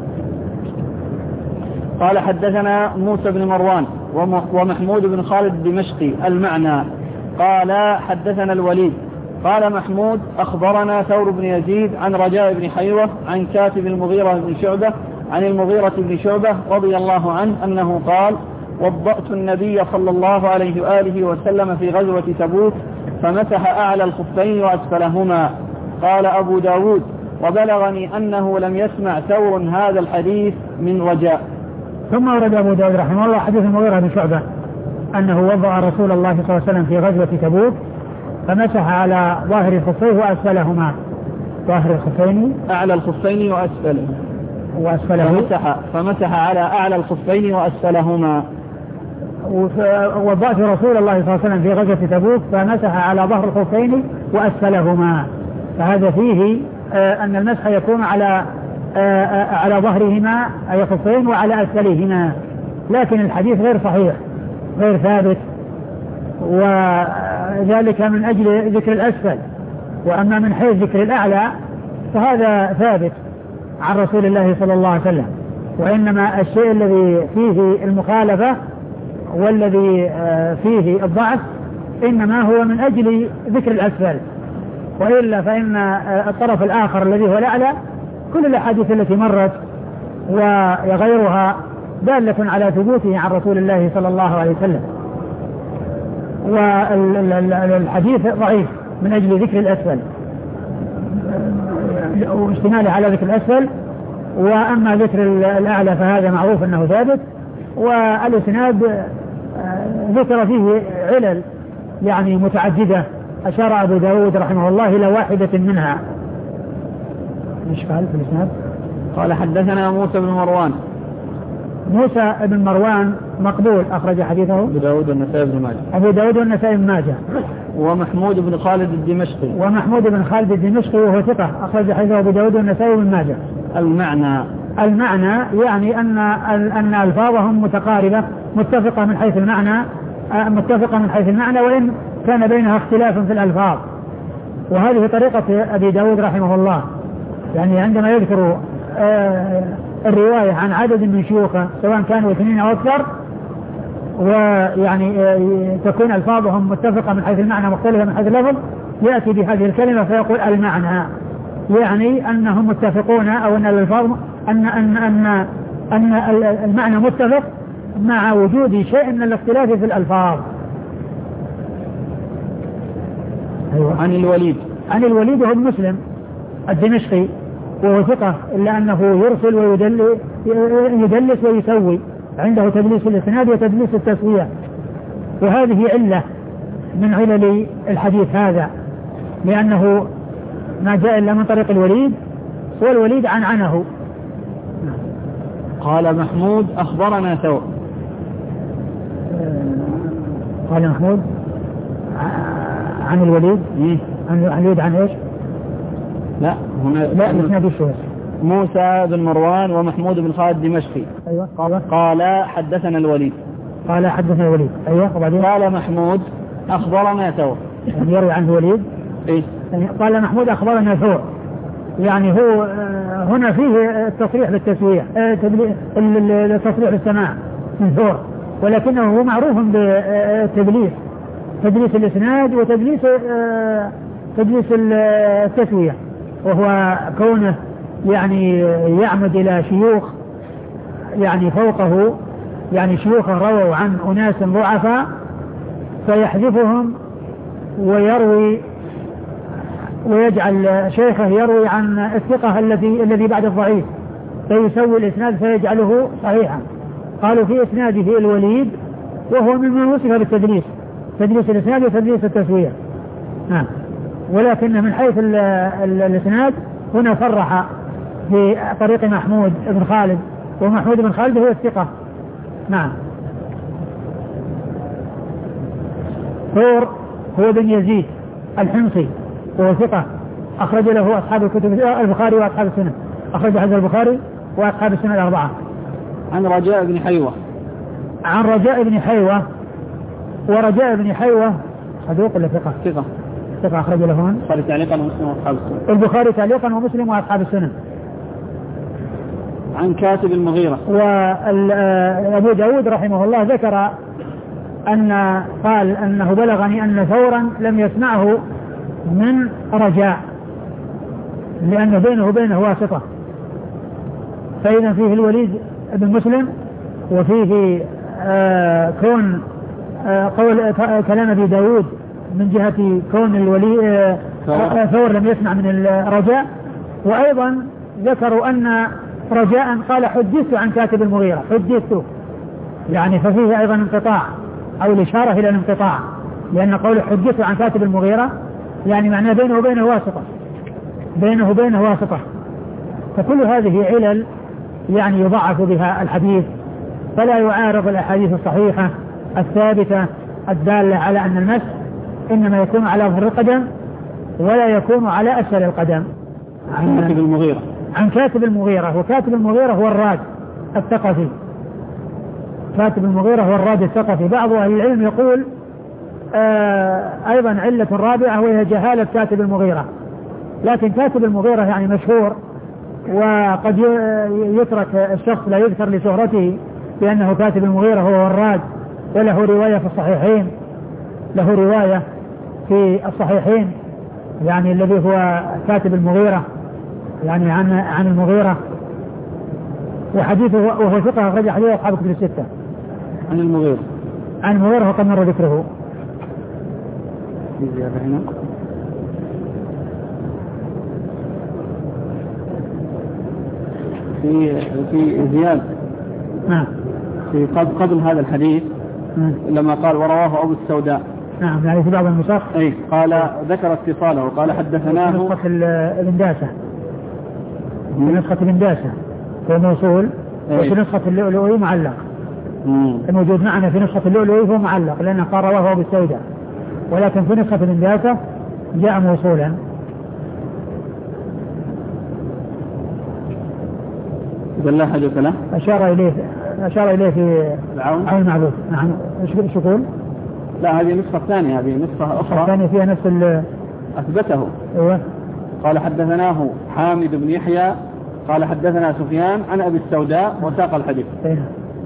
قال حدثنا موسى بن مروان ومحمود بن خالد الدمشقي المعنى قال حدثنا الوليد قال محمود أخبرنا ثور بن يزيد عن رجاء بن حيوة عن كاتب المغيرة بن شعبة عن المغيرة بن شعبة رضي الله عنه أنه قال وضأت النبي صلى الله عليه وآله وسلم في غزوة تبوك فمسح أعلى الخفين وأسفلهما. قال أبو داود وبلغني أنه لم يسمع ثور هذا الحديث من رجاء. ثم ورد أبو داود رحمه الله حديث المغيرة بن شعبة أنه وضع رسول الله صلى الله عليه وسلم في غزوة تبوك فمسح على ظاهر الخفين وأسفلهما. ظاهر الخفين أعلى الخفين وأسفله وأسفله فمسح, فمسح على أعلى الخفين وأسفلهما. وضعت رسول الله صلى الله عليه وسلم في غزوة تبوك فمسح على ظهر الخفين وأسفلهما. فهذا فيه آه أن المسح يكون على آه آه على ظهرهما أي الخفين وعلى أسفلهما، لكن الحديث غير صحيح غير ثابت، وذلك من أجل ذكر الأسفل. وأما من حيث ذكر الأعلى فهذا ثابت عن رسول الله صلى الله عليه وسلم، وإنما الشيء الذي فيه المخالفة والذي فيه الضعف إنما هو من أجل ذكر الأسفل وإلا فإن الطرف الآخر الذي هو الأعلى كل الأحاديث التي مرت وغيرها دالة على ثبوته عن رسول الله صلى الله عليه وسلم. والحديث ضعيف من أجل ذكر الأسفل واشتماله على ذكر الأسفل، وأما ذكر الأعلى فهذا معروف أنه ثابت. والإسناد ذكر فيه علل يعني متعددة أشار أبو داود رحمه الله إلى واحدة منها. مش قال في الإسناد؟ قال حدثنا موسى بن مروان. موسى بن مروان مقبول أخرج حديثه أبو داود والنسائي بن ماجه. أبو داود والنسائي بن ماجه. ومحمود بن خالد الدمشقي. ومحمود بن خالد الدمشقي وهو ثقة أخرج حديثه أبو داود والنسائي بن ماجه. المعنى المعنى يعني أن أن ألفاظهم متقاربة متفقة من حيث المعنى متفقة من حيث المعنى وإن كان بينها اختلاف في الألفاظ. وهذه طريقة أبي داود رحمه الله، يعني عندما يذكر الرواية عن عدد من شيوخه سواء كانوا اثنين أو أكثر ويعني تكون ألفاظهم متفقة من حيث المعنى مختلفة من حيث اللفظ، يأتي بهذه الكلمة فيقول المعنى، يعني أنهم متفقون أو أن الألفاظ أن أن أن أن المعنى متفق مع وجود شيء من الاختلاف في الألفاظ. أيوة. عن الوليد عن الوليد هو مسلم الدمشقي وهو ثقة إلا أنه يرسل ويدلس ويسوي، عنده تدليس الإسناد وتدليس التسوية، وهذه علة من علل الحديث هذا، لأنه ما جاء إلا من طريق الوليد والوليد عن عنه. قال محمود أخبرنا ثور. قال محمود عن الوليد عن الوليد عن إيش؟ لا هنا لا الإسناد الشهر موسى بن مروان ومحمود بن خالد الدمشقي. أيوة. قال قال حدثنا الوليد. قال حدثنا الوليد. أيوة. وبعدين قال محمود أخبرنا ثور. يعني يروي عنه الوليد. إيه؟ يعني قال محمود أخبرنا ثور، يعني هو هنا فيه التصريح بالتسوية التصريح بالسماع من ثور، ولكنه هو معروف بالتدليس، تدليس الإسناد وتدليس تدليس التسوية، وهو كونه يعني يعمد إلى شيوخ يعني فوقه، يعني شيوخه رووا عن أناس ضعفاء فيحذفهم ويروي ويجعل شيخه يروي عن الثقة الذي الذي بعد الضعيف فيسوي الإسناد فيجعله صحيحا. قالوا في إسناده الوليد وهو مما وصف بالتدليس، تدليس الإسناد وتدليس التسوية. نعم. ولكن من حيث ال ال الإسناد هنا صرح في طريق محمود بن خالد، ومحمود بن خالد هو الثقة. نعم. ثور هو بن يزيد الحمصي وهو ثقة أخرج له أصحاب الكتب البخاري وأصحاب السنة، أخرج حديث البخاري وأصحاب السنة الأربعة. عن رجاء بن حيوة. عن رجاء بن حيوة. ورجاء بن حيوة صدوق ولا ثقة؟ ثقة. ثقة أخرج له هون البخاري تعليقا ومسلم وأصحاب السنة. البخاري تعليقا ومسلم وأصحاب السنة. عن كاتب المغيرة. وأبو داود رحمه الله ذكر أن قال أنه بلغني أن ثورا لم يسمعه من رجاء لأن بينه وبينه واسطة، فإذا فيه الوليد بن مسلم وفيه آه كون آه قول كلام أبي داود من جهة كون الولي آه ثور لم يسمع من الرجاء، وأيضا ذكروا أن رجاء قال حدثت عن كاتب المغيرة، حدثت يعني ففيه أيضا انقطاع أو الإشارة إلى الانقطاع، لأن قول حدثت عن كاتب المغيرة يعني معناه بينه وبينه واسطة، بينه وبينه واسطة. فكل هذه علل يعني يضعف بها الحديث، فلا يعارض الأحاديث الصحيحة الثابتة الدالة على أن المس إنما يكون على ظهر القدم ولا يكون على أسفل القدم. عن كاتب المغيرة. عن كاتب المغيرة. وكاتب المغيرة هو الراد الثقفي. كاتب المغيرة هو الراد الثقفي. بعض أهل العلم يقول آه أيضا علة رابعة وهي جهالة كاتب المغيرة، لكن كاتب المغيرة يعني مشهور، وقد يترك الشخص لا يذكر لشهرته لأنه كاتب المغيرة هو وراد وله رواية في الصحيحين، له رواية في الصحيحين يعني الذي هو كاتب المغيرة يعني عن عن المغيرة، وحديثه وهو ثقة أخرج حديثه أصحاب الكتب الستة. عن المغيرة عن المغيرة وقد مر ذكره. في زيادة هنا في في زيادة نعم في قبل قبل هذا الحديث نعم. لما قال ورواه أبو السوداء نعم يعني في بعض النسخ أي قال ذكر اتصاله وقال حدثناه في نسخة الإنداسة في نسخة الإنداسة هو موصول وفي نسخة اللؤلؤي معلق. مم. الموجود معنا في نسخة اللؤلؤي هو معلق لأنه قال رواه أبو السوداء، ولكن في نسخة الإنداسة جاء موصولا. إذا لا حاجة له أشار إليه أشار إليه في العون عون المعبود. نعم ايش يقول؟ لا هذه نسخة ثانية، هذه نسخة أخرى الثانية فيها نفس ال أثبته. أيوة. قال حدثناه حامد بن يحيى قال حدثنا سفيان عن أبي السوداء وساق الحديث. أيوة.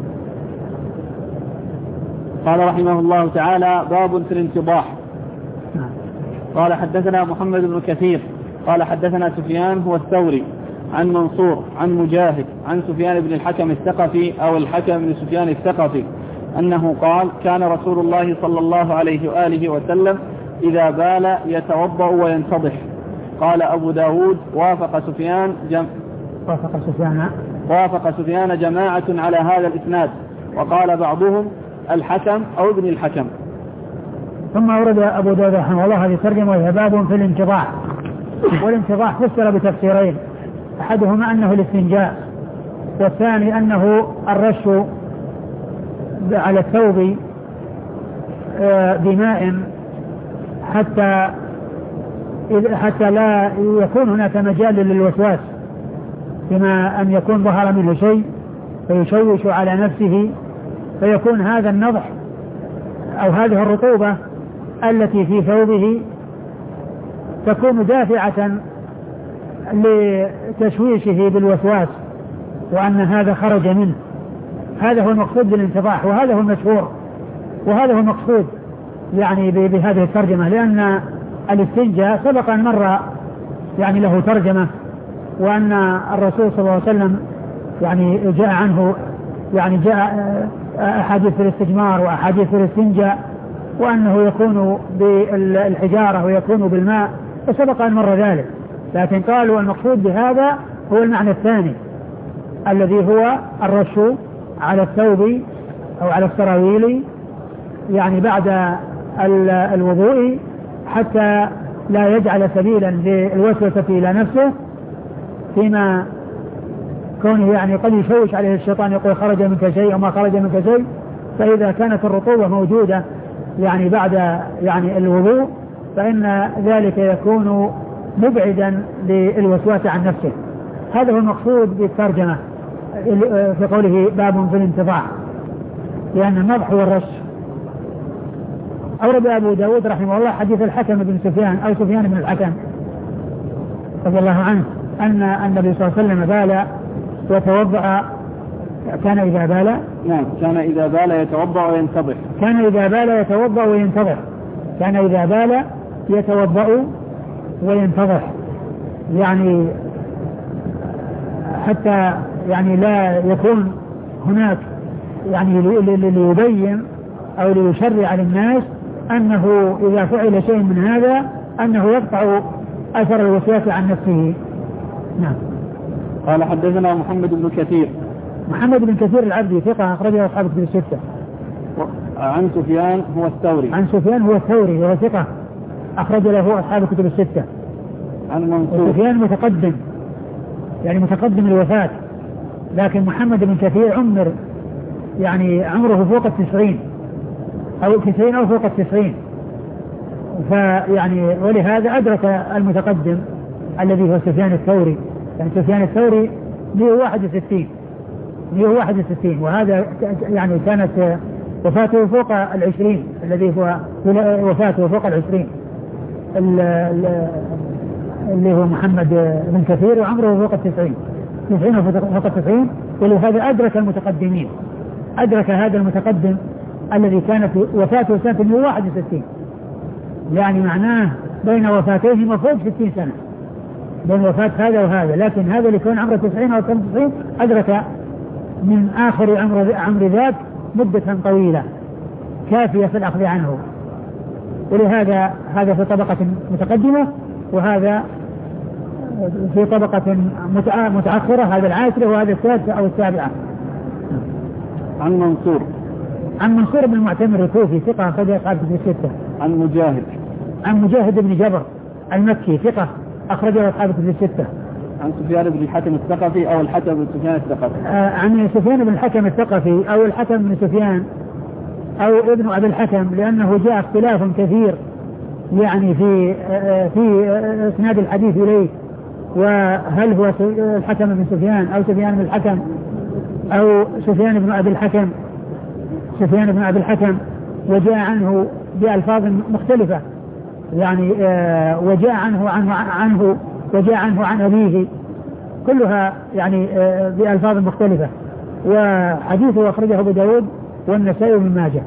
قال رحمه الله تعالى باب في الانتضاح. نعم. قال حدثنا محمد بن كثير قال حدثنا سفيان هو الثوري عن منصور عن مجاهد عن سفيان بن الحكم الثقفي أو الحكم بن سفيان الثقفي أنه قال كان رسول الله صلى الله عليه وآله وسلم إذا بال يتوضأ وينتضح. قال أبو داود وافق سفيان جم... وافق سفيان وافق سفيان جماعة على هذا الإسناد، وقال بعضهم الحكم أو ابن الحكم. ثم أورد أبو داود رحمه الله هذه الترجمة وهي باب في الانتضاح. والانتضاح فسر بتفسيرين، أحدهما أنه الاستنجاء، والثاني أنه الرش على الثوب بماء حتى حتى لا يكون هناك مجال للوسواس، بما أن يكون ظهر منه شيء فيشوش على نفسه، فيكون هذا النضح أو هذه الرطوبة التي في ثوبه تكون دافعة لتشويشه بالوسواس، وأن هذا خرج منه. هذا هو المقصود بالانتضاح، وهذا هو المشهور، وهذا هو المقصود يعني بهذه الترجمة، لأن الاستنجاء سبق أن مر يعني له ترجمة، وأن الرسول صلى الله عليه وسلم يعني جاء عنه يعني جاء أحاديث في الاستجمار وأحاديث في الاستنجاء، وأنه يكون بالحجارة ويكون بالماء، فسبق أن مر ذلك. لكن قالوا المقصود بهذا هو المعنى الثاني الذي هو الرش على الثوب أو على السراويل يعني بعد الوضوء، حتى لا يجعل سبيلا للوسوسة إلى نفسه، فيما كونه يعني قد يشوش عليه الشيطان يقول خرج منك شيء وما خرج منك شيء. فإذا كانت الرطوبة موجودة يعني بعد يعني الوضوء، فإن ذلك يكون مبعدا للوسواس عن نفسه. هذا هو المقصود بالترجمة في قوله باب في الانتضاح، لأن النضح والرش. أورد أبو داود رحمه الله حديث الحكم بن سفيان أو سفيان بن الحكم رضي الله عنه أن النبي صلى الله عليه وسلم بال وتوضأ. كان إذا بال نعم كان إذا بال يتوضأ وينتضح. كان إذا بال يتوضأ وينتضح. كان إذا بال يتوضأ وينتضح، يعني حتى يعني لا يكون هناك يعني ليبين أو ليشرع للناس أنه إذا فعل شيء من هذا أنه يقطع أثر الوسواس عن نفسه. نعم. قال حدثنا محمد بن كثير. محمد بن كثير العبدي ثقة أخرجه أصحاب الكتب الستة. عن سفيان هو الثوري. عن سفيان هو الثوري وهو ثقة أخرج له أصحاب الكتب الستة. عن منصور. وسفيان متقدم يعني متقدم الوفاة، لكن محمد بن كثير عمر يعني عمره فوق التسعين أو تسعين أو فوق التسعين، فيعني ولهذا أدرك المتقدم الذي هو سفيان الثوري. يعني سفيان الثوري مئة وواحد وستين مئة وواحد وستين، وهذا يعني كانت وفاته فوق العشرين، الذي هو وفاته فوق العشرين اللي هو محمد بن كثير وعمره فوق التسعين تسعين فوق التسعين. ولهذا أدرك المتقدمين، أدرك هذا المتقدم الذي كانت وفاته سنة مئة وواحد وستين، يعني معناه بين وفاتيهما فوق ستين سنة، بين وفاة هذا وهذا، لكن هذا اللي يكون عمره تسعين أو خمسة وتسعين أدرك من آخر عمر عمر ذاك مدة طويلة كافية في الأخذ عنه. ولهذا هذا في طبقة متقدمة وهذا في طبقة متأخرة، هذا العاشرة وهذا السادسة أو السابعة. عن منصور عن منصور بن المعتمر الكوفي ثقة أخرج أصحاب الكتب الستة. عن مجاهد عن مجاهد بن جبر المكي ثقة أخرج أصحاب الكتب الستة. عن سفيان بن الحكم الثقفي أو الحكم بن سفيان الثقفي. آه عن سفيان بن الحكم الثقفي أو الحكم بن سفيان أو ابن أبي الحكم، لأنه جاء اختلاف كثير يعني في آه في إسناد آه الحديث إليه، وهل هو الحكم بن سفيان أو سفيان بن الحكم أو سفيان بن أبي الحكم سفيان بن أبي الحكم، وجاء عنه بألفاظ مختلفة يعني آه وجاء عنه عنه عنه وجاء عنه عن أبيه، كلها يعني آه بألفاظ مختلفة. وحديثه أخرجه أبو داود والنسائي وابن ماجه.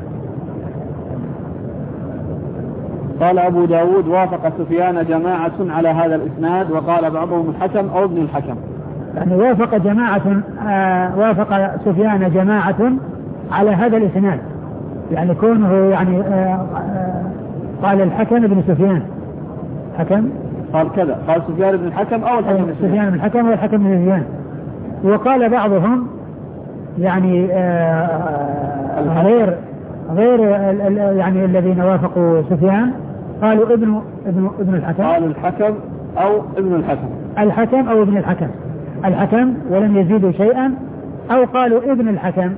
قال أبو داود وافق سفيان جماعة على هذا الإسناد، وقال بعضهم الحكم أو ابن الحكم. يعني وافق جماعة آه وافق سفيان جماعة على هذا الإسناد، يعني كونه يعني آه آه قال الحكم ابن سفيان حكم قال كذا، قال سفيان بن الحكم أو الحكم بن سفيان بن الحكم أو الحكم بن سفيان. وقال بعضهم يعني آه غير غير يعني الذين وافقوا سفيان قالوا ابن ابن ابن الحكم، قالوا الحكم أو ابن الحكم، الحكم أو ابن الحكم، الحكم ولم يزيدوا شيئا، أو قالوا ابن الحكم.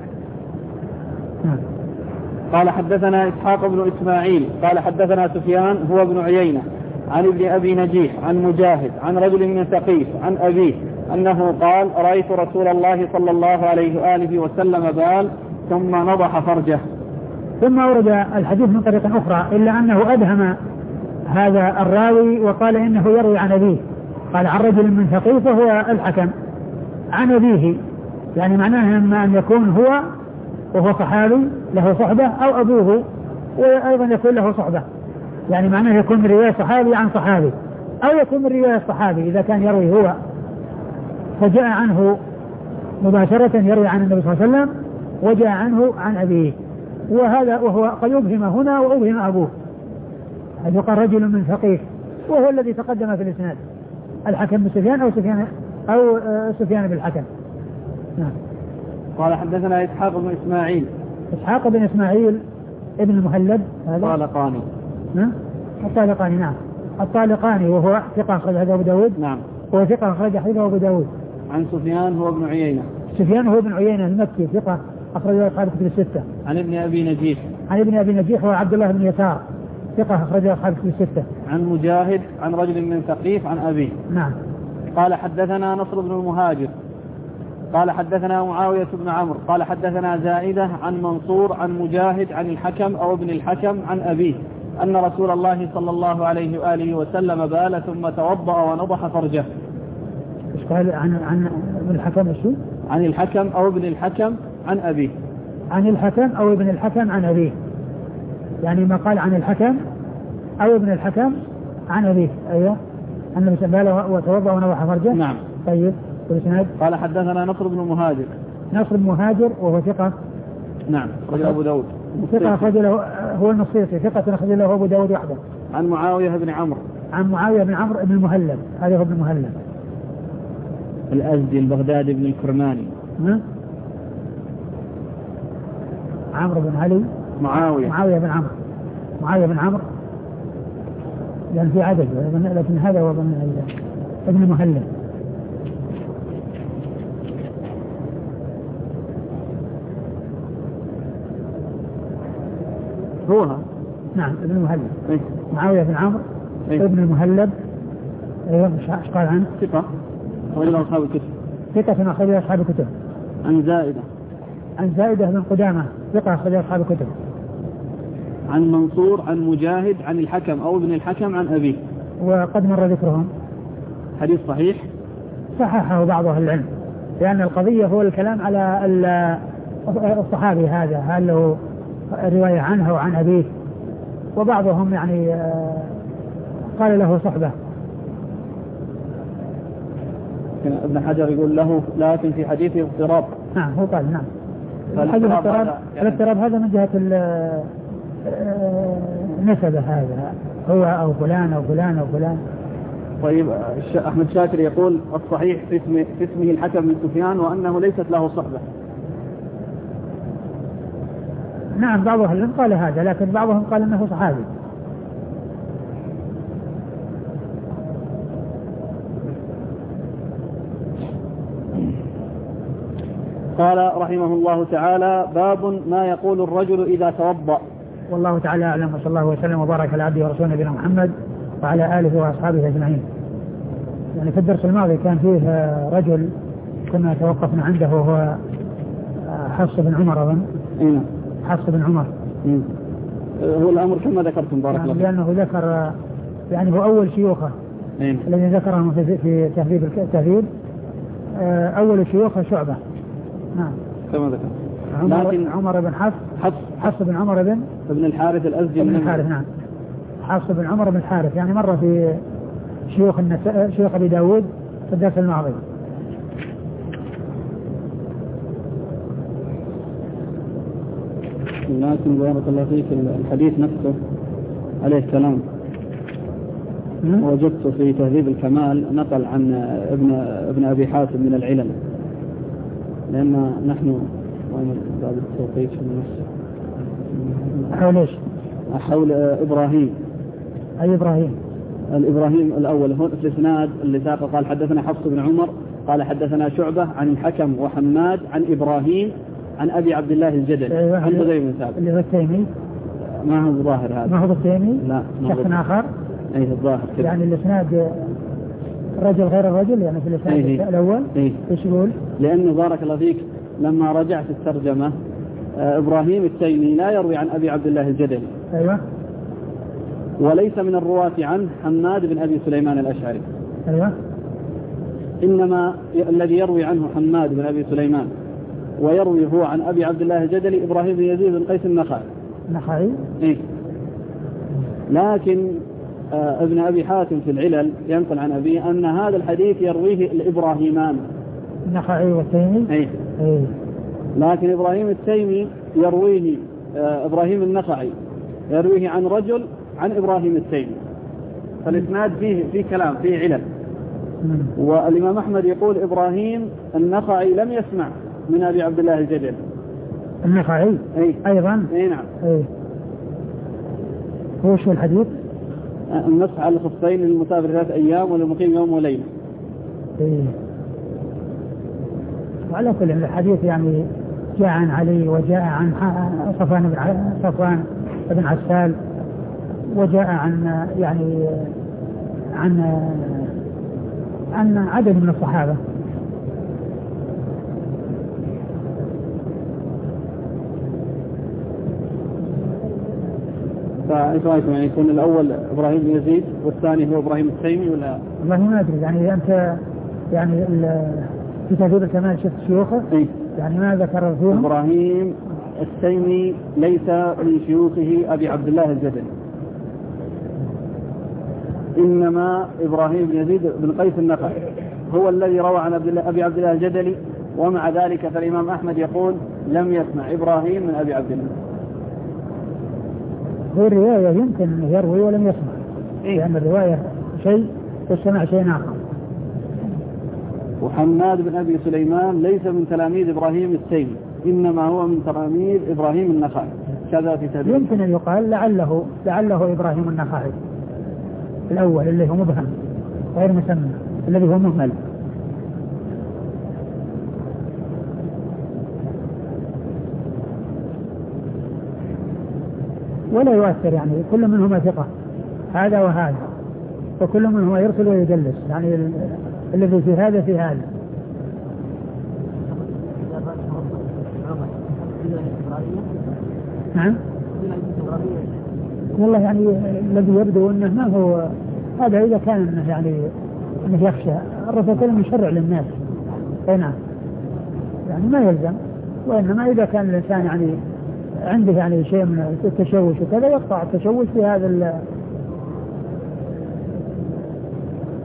قال حدثنا إسحاق بن إسماعيل قال حدثنا سفيان هو ابن عيينة عن ابن أبي نجيح عن مجاهد عن رجل من ثقيف عن أبيه أنه قال رأيت رسول الله صلى الله عليه وآله وسلم بال ثم نضح فرجه. ثم أورد الحديث من طريق أخرى إلا أنه أدهم هذا الراوي وقال إنه يروي عن أبيه، قال عن رجل من ثقيف وهو الحكم عن أبيه، يعني معناه إما أن يكون هو وهو صحابي له صحبة أو أبوه وأيضا يكون له صحبة، يعني معناه يكون من رواية صحابي عن صحابي أو يكون من رواية صحابي إذا كان يروي هو فجاء عنه مباشرة يروي عن النبي صلى الله عليه وسلم وجاء عنه عن أبيه، وهذا وهو قد أبهم هنا وأبهم أبوه، هذا يقال رجل من ثقيف وهو الذي تقدم في الإسناد الحكم بن سفيان أو سفيان أو سفيان بن الحكم. نعم. قال حدثنا إسحاق بن إسماعيل إسحاق بن إسماعيل ابن المهلب هذا الطالقاني نعم الطالقاني نعم الطالقاني وهو ثقة أخرج حديثه أبو داود نعم هو ثقة أخرج حديثه أبو داود. عن سفيان هو ابن عيينة سفيان هو ابن عيينة المكي ثقة أخرج أصحاب الكتب الستة. عن ابن أبي نجيح عن ابن أبي نجيح هو عبد الله بن يسار ثقة أخرج أصحاب الكتب الستة. عن مجاهد عن رجل من ثقيف عن أبيه. نعم. قال حدثنا نصر بن المهاجر قال حدثنا معاوية بن عمرو قال حدثنا زائدة عن منصور عن مجاهد عن الحكم أو ابن الحكم عن أبيه أن رسول الله صلى الله عليه وآله وسلم بال ثم توضأ ونضح فرجه. إيش قال عن عن ابن الحكم إيش؟ عن الحكم أو ابن الحكم عن أبيه. عن الحكم أو ابن الحكم عن أبيه، يعني ما قال عن الحكم أو ابن الحكم عن أبيه. أيوه أنه بال وتوضأ ونضح فرجه. نعم. طيب. قال حدثنا نصر بن مهاجر نصر بن مهاجر وهو ثقة. نعم. رجل أبو داود ثقة أخرج له هو النصيصي ثقة أخرج له أبو داود وحده. عن معاوية بن عمرو عن معاوية بن عمرو بن المهلب هذا هو ابن المهلب الأزدي البغدادي بن الكرماني. ها؟ عمرو بن علي معاوية معاوية بن عمرو معاوية بن عمرو لأن في عدد، لكن هذا هو ابن المهلب. هوها. نعم ابن المهلب. إيه؟ معاوية بن عمرو. إيه؟ ابن المهلب. ايوه مش قال عنه ثقة أخرج أصحاب الكتب. ثقة أخرج أصحاب الكتب. عن زائدة عن زائدة بن قدامة ثقة أخرج أصحاب الكتب. عن منصور عن مجاهد عن الحكم أو ابن الحكم عن أبيه، وقد مر ذكرهم. حديث صحيح صححه بعض أهل العلم، لأن القضية هو الكلام على الصحابي هذا هل له رواية عنه وعن أبيه، وبعضهم يعني قال له صحبة. ابن حجر يقول له لكن في حديثه اضطراب. نعم هو قال نعم. الحديث الاضطراب الاضطراب هذا من جهة النسبة، هذا هو أو فلان أو فلان أو فلان. طيب أحمد شاكر يقول الصحيح في اسمه, في اسمه الحكم بن سفيان وأنه ليست له صحبة. نعم بعض أهل العلم قال هذا، لكن بعضهم قال أنه صحابي. قال رحمه الله تعالى باب ما يقول الرجل إذا توضأ. والله تعالى أعلم، وصلى الله وسلم وبارك على عبده ورسوله نبينا محمد وعلى آله وأصحابه أجمعين. يعني في الدرس الماضي كان فيه رجل كنا توقفنا عنده وهو حفص بن عمر أظن. إيه حفص بن عمر. إيه. هو الأمر كما ذكرتم بارك الله. يعني لأنه ذكر يعني هو أول شيوخه إيه. الذي ذكرهم في في تهذيب التهذيب أول شيوخه شعبة. نعم كما ذكر. عمر, لكن عمر بن حفص حفص حفص بن عمر بن ابن الحارث الأزدي بن الحارث. نعم حفص بن عمر بن الحارث يعني مرة في شيوخ النساء شيوخ أبي داود في الدرس الماضي. لكن بارك الله فيك الحديث نفسه عليه كلام. وجدت في تهذيب الكمال نقل عن ابن ابن أبي حاتم من العلل، لأن نحن وين باب التوقيت في النص حول ايش؟ حول إبراهيم. أي إبراهيم؟ الإبراهيم الأول هون في الإسناد اللي ساق قال حدثنا حفص بن عمر قال حدثنا شعبة عن الحكم وحماد عن إبراهيم عن أبي عبد الله الجدلي. أيوة عن بغير من ثابت. اللي هو التيمي. ما هو ظاهر هذا. ما هو التيمي. لا. شخص آخر. أيه الظاهر كده. يعني الإسناد رجل غير الرجل يعني في الإسناد أيه. الأول. أيه. إيش يقول؟ لأنه بارك الله فيك لما رجعت الترجمة آه إبراهيم التيمي لا يروي عن أبي عبد الله الجدلي. أيوة. وليس من الرواة عنه حماد بن أبي سليمان الأشعري. أيوة. إنما الذي يروي عنه حماد بن أبي سليمان ويروي هو عن أبي عبد الله الجدلي إبراهيم بن يزيد بن قيس النخعي. النخعي. إيه. لكن آه ابن أبي حاتم في العلل ينقل عن أبيه أن هذا الحديث يرويه الإبراهيمان. النخعي والتيمي. إيه. إيه. لكن إبراهيم التيمي يرويه آه إبراهيم النخعي يرويه عن رجل عن إبراهيم التيمي، فالإسناد فيه فيه كلام فيه علل. والإمام أحمد يقول إبراهيم النخعي لم يسمع من أبي عبد الله الجدلي. النخعي أي. أيضا. أي نعم. أي. هو شو الحديث؟ النصح على الخفين للمسافر ثلاث أيام وللمقيم يوم وليلة. إيه. وعلى كل الحديث يعني جاء عن علي وجاء عن صفوان بن صفوان بن عسال وجاء عن يعني عن عن عدد من الصحابة. فايش رايكم يعني يكون الاول ابراهيم بن يزيد والثاني هو ابراهيم التيمي ولا؟ والله ما ادري يعني انت يعني في تهذيب الكمال شفت شيوخه؟ إيه؟ يعني ما ذكر فيهم؟ ابراهيم التيمي ليس من شيوخه ابي عبد الله الجدلي، انما ابراهيم بن يزيد بن قيس النخعي هو الذي روى عن ابي عبد الله الجدلي، ومع ذلك فالامام احمد يقول لم يسمع ابراهيم من ابي عبد الله. هي الرواية يمكن أن يروي ولم يسمع. إيه؟ لأن الرواية شيء والسمع شيء آخر. وحماد بن أبي سليمان ليس من تلاميذ إبراهيم التيمي، إنما هو من تلاميذ إبراهيم النخعي. كذا في تدريب. يمكن أن يقال لعله لعله إبراهيم النخعي الأول اللي هو مبهم غير مسمى الذي هو مهمل. ولا يؤثر يعني كل منهما ثقة هذا وهذا، وكل منهما يرسل ويدلس يعني الذي في هذا في هذا. نعم والله يعني الذي يبدو أنه ما هو هذا إذا كان أنه يعني أنه يخشى الرسول كلام يشرع للناس. أي نعم يعني ما يلزم، وإنما إذا كان الإنسان يعني عنده يعني شيء من التشوش وكذا يقطع التشوش في هذا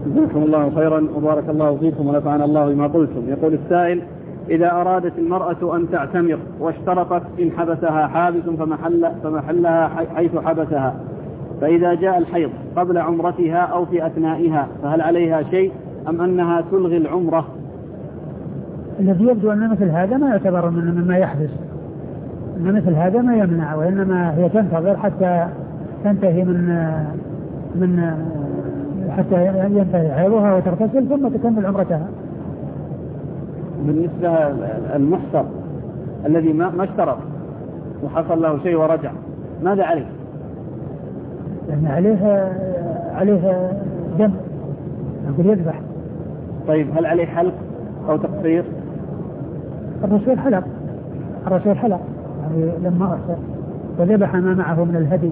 جزاكم الله خيرا وبارك الله فيكم ونفعنا الله بما قلتم. يقول السائل: إذا أرادت المرأة أن تعتمر واشترطت إن حبسها حابس فمحل فمحلها حيث حبسها، فإذا جاء الحيض قبل عمرتها أو في أثنائها فهل عليها شيء أم أنها تلغي العمرة؟ الذي يبدو أن مثل هذا ما يعتبر من مما يحدث، أن مثل هذا ما يمنع، وإنما هي تنتظر حتى تنتهي من من حتى ينتهي حيضها وتغتسل ثم تكمل عمرتها. بالنسبة المحصر الذي ما اشترط وحصل له شيء ورجع ماذا عليه؟ يعني عليه عليه دم، يقول يذبح. طيب هل عليه حلق أو تقصير؟ الرسول حلق، الرسول حلق يعني لما أرسل وذبح ما معه من الهدي.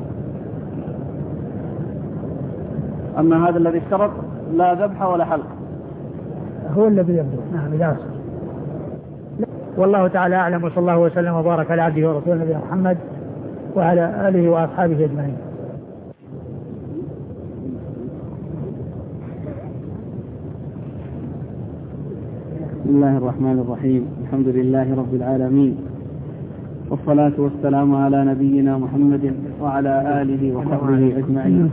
أما هذا الذي اشترط لا ذبح ولا حلق هو الذي يبدو. نعم إذا أرسل. والله تعالى أعلم، وصلى الله وسلم وبارك على عبده ورسوله نبينا محمد وعلى آله وأصحابه أجمعين. بسم الله الرحمن الرحيم. الحمد لله رب العالمين، والصلاة والسلام على نبينا محمد وعلى آله وصحبه أجمعين.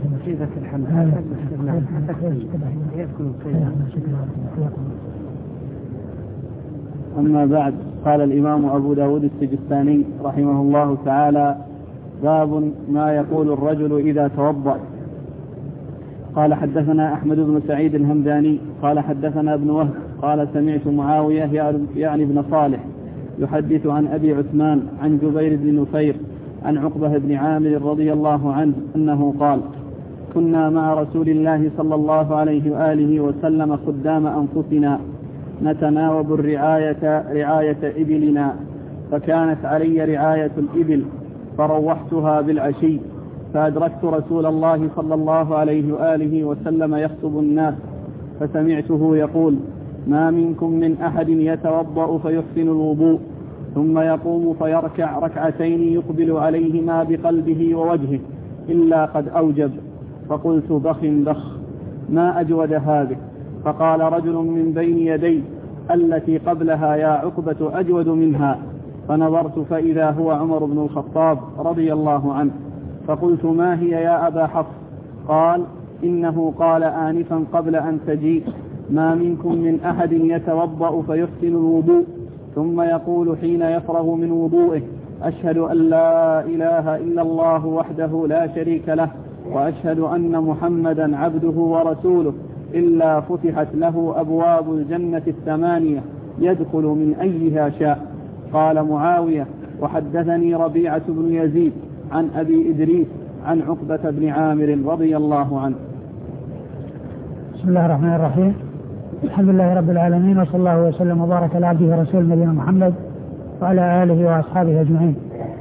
أما بعد، قال الإمام أبو داود السجستاني رحمه الله تعالى: باب ما يقول الرجل إذا توضأ. قال: حدثنا أحمد بن سعيد الهمداني قال حدثنا ابن وهب قال: سمعت معاوية يعني بن صالح يحدث عن أبي عثمان عن جبير بن نفير عن عقبة بن عامر رضي الله عنه أنه قال: كنا مع رسول الله صلى الله عليه وآله وسلم خدام أنفسنا نتناوب الرعاية رعاية إبلنا، فكانت علي رعاية الإبل فروحتها بالعشي، فأدركت رسول الله صلى الله عليه وآله وسلم يخطب الناس، فسمعته يقول: ما منكم من أحد يتوضأ فيحسن الوضوء ثم يقوم فيركع ركعتين يقبل عليهما بقلبه ووجهه إلا قد أوجب. فقلت: بخ بخ، ما أجود هذه. فقال رجل من بين يدي: التي قبلها يا عقبة أجود منها. فنظرت فإذا هو عمر بن الخطاب رضي الله عنه، فقلت: ما هي يا أبا حفص؟ قال: إنه قال آنفا قبل أن تجيء: ما منكم من أحد يتوضأ فيحسن الوضوء ثم يقول حين يفرغ من وضوئه: أشهد أن لا إله إلا الله وحده لا شريك له وأشهد أن محمدا عبده ورسوله، إلا فتحت له أبواب الجنة الثمانية يدخل من أيها شاء. قال معاوية: وحدثني ربيعة بن يزيد عن أبي إدريس عن عقبة بن عامر رضي الله عنه. بسم الله الرحمن الرحيم. الحمد لله رب العالمين، وصلى الله وسلم وبارك على عبده ورسوله نبينا محمد وعلى آله وأصحابه أجمعين.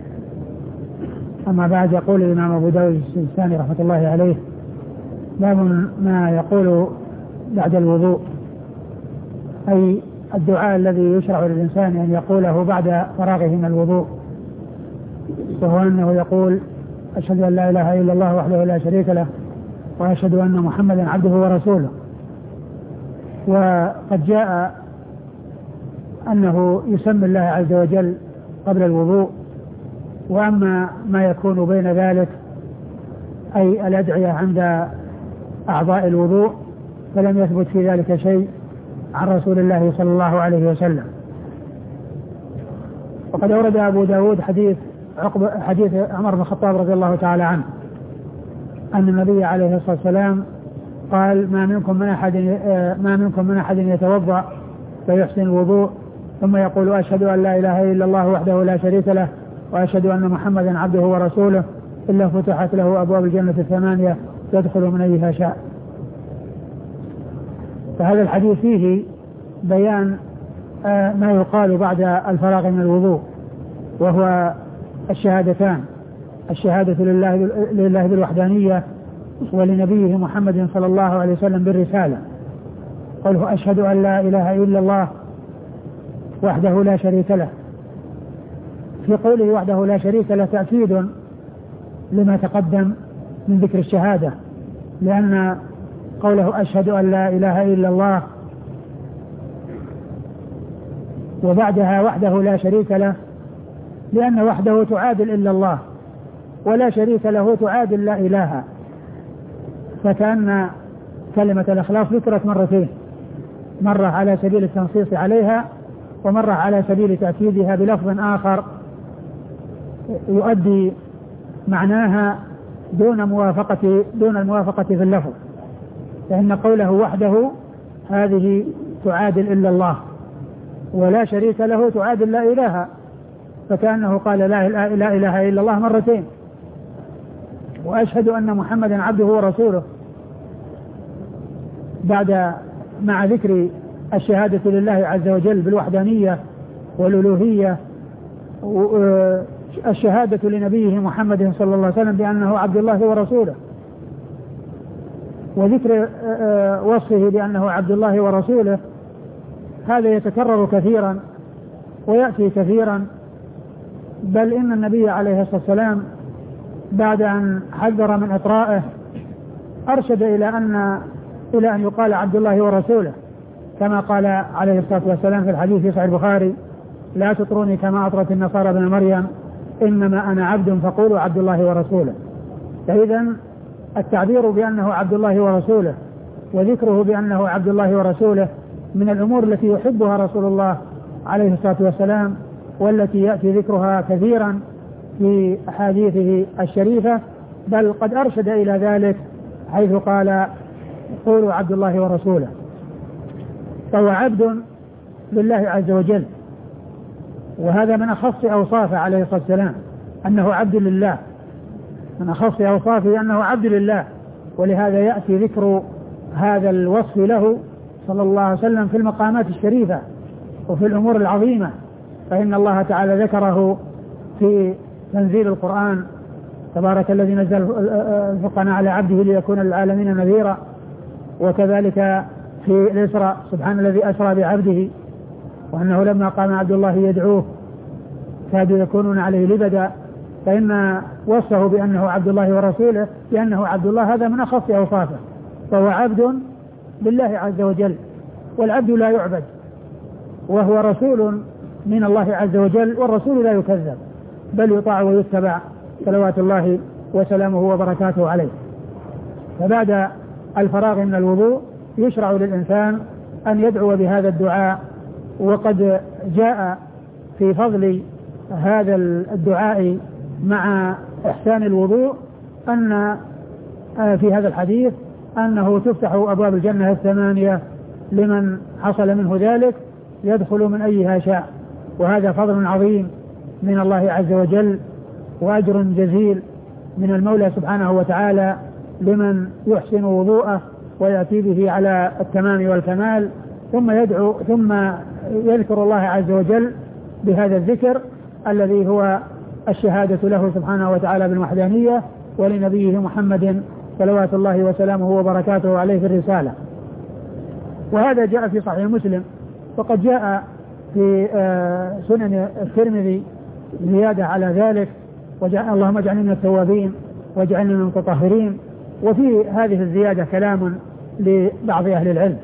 أما بعد، يقول الإمام أبو داود السجستاني رحمة الله عليه: باب ما يقول بعد الوضوء، أي الدعاء الذي يشرع للإنسان أن يقوله بعد فراغه من الوضوء، وهو أنه يقول: أشهد أن لا إله إلا الله وحده لا شريك له وأشهد أن محمدا عبده ورسوله. وقد جاء أنه يسمي الله عز وجل قبل الوضوء، وأما ما يكون بين ذلك أي الأدعية عند أعضاء الوضوء فلم يثبت في ذلك شيء عن رسول الله صلى الله عليه وسلم. وقد أورد أبو داود حديث عقب حديث عمر بن الخطاب رضي الله تعالى عنه أن النبي عليه الصلاة والسلام قال: ما منكم من أحد ما منكم من أحد يتوضأ فيحسن الوضوء ثم يقول: أشهد أن لا إله إلا الله وحده لا شريك له وأشهد أن محمدا عبده ورسوله إلا فتحت له أبواب الجنة الثمانية يدخل من أيها شاء. فهذا الحديث فيه بيان ما يقال بعد الفراغ من الوضوء، وهو الشهادتان: الشهادة لله, لله بالوحدانية ولنبيه محمد صلى الله عليه وسلم بالرسالة. قوله: أشهد أن لا إله إلا الله وحده لا شريك له، في قوله وحده لا شريك له تأكيد لما تقدم من ذكر الشهادة، لأن قوله أشهد أن لا إله إلا الله، وبعدها وحده لا شريك له، لأن وحده تعادل إلا الله، ولا شريك له تعادل لا إله، فكأن كلمة الإخلاص ذكرت مرتين، مرة على سبيل التنصيص عليها، ومرة على سبيل تأكيدها بلفظ آخر يؤدي معناها دون موافقة دون الموافقة في اللفظ، فإن قوله وحده هذه تعادل إلا الله، ولا شريك له تعادل لا إله، فكأنه قال لا إله إلا الله مرتين. وأشهد أن محمدا عبده ورسوله بعد مع ذكر الشهادة لله عز وجل بالوحدانية والألوهية، الشهادة لنبيه محمد صلى الله عليه وسلم بأنه عبد الله ورسوله، وذكر وصفه بأنه عبد الله ورسوله، هذا يتكرر كثيرا ويأتي كثيرا، بل إن النبي عليه الصلاة والسلام بعد أن حذر من إطرائه أرشد إلى أن إلى أن يقال عبد الله ورسوله، كما قال عليه الصلاة والسلام في الحديث في صحيح البخاري: لا تطروني كما أطرت النصارى ابن مريم، إنما أنا عبد فقولوا عبد الله ورسوله. فإذا التعبير بأنه عبد الله ورسوله وذكره بأنه عبد الله ورسوله من الأمور التي يحبها رسول الله عليه الصلاة والسلام، والتي يأتي ذكرها كثيرا في أحاديثه الشريفة، بل قد أرشد إلى ذلك حيث قال: قولوا عبد الله ورسوله. فهو عبد لله عز وجل، وهذا من أخص أوصافه عليه الصلاة والسلام أنه عبد لله، من أخص أوصافه أنه عبد لله، ولهذا يأتي ذكر هذا الوصف له صلى الله عليه وسلم في المقامات الشريفة وفي الأمور العظيمة. فإن الله تعالى ذكره في تنزيل القرآن: تبارك الذي نزل الفرقان على عبده ليكون للعالمين نذيرا. وكذلك في الإسراء: سبحان الذي أسرى بعبده، وأنه لما قام عبد الله يدعوه كادوا يكونون عليه لبدا. فإن وصفه بأنه عبد الله ورسوله بأنه عبد الله هذا من أخص أوصافه، فهو عبد لله عز وجل، والعبد لا يعبد، وهو رسول من الله عز وجل، والرسول لا يكذب بل يطاع ويتبع صلوات الله وسلامه وبركاته عليه. فبعد الفراغ من الوضوء يشرع للإنسان أن يدعو بهذا الدعاء، وقد جاء في فضل هذا الدعاء مع إحسان الوضوء أن في هذا الحديث أنه تفتح أبواب الجنة الثمانية لمن حصل منه ذلك يدخل من أيها شاء، وهذا فضل عظيم من الله عز وجل وأجر جزيل من المولى سبحانه وتعالى لمن يحسن وضوءه ويأتي به على التمام والكمال، ثم يدعو ثم يذكر الله عز وجل بهذا الذكر الذي هو الشهادة له سبحانه وتعالى بالوحدانية، ولنبيه محمد صلوات الله وسلامه وبركاته عليه في الرسالة. وهذا جاء في صحيح مسلم، وقد جاء في سنن الترمذي زيادة على ذلك: وجعل اللهم اجعلنا من التوابين واجعلنا من المتطهرين. وفي هذه الزيادة كلام لبعض أهل العلم.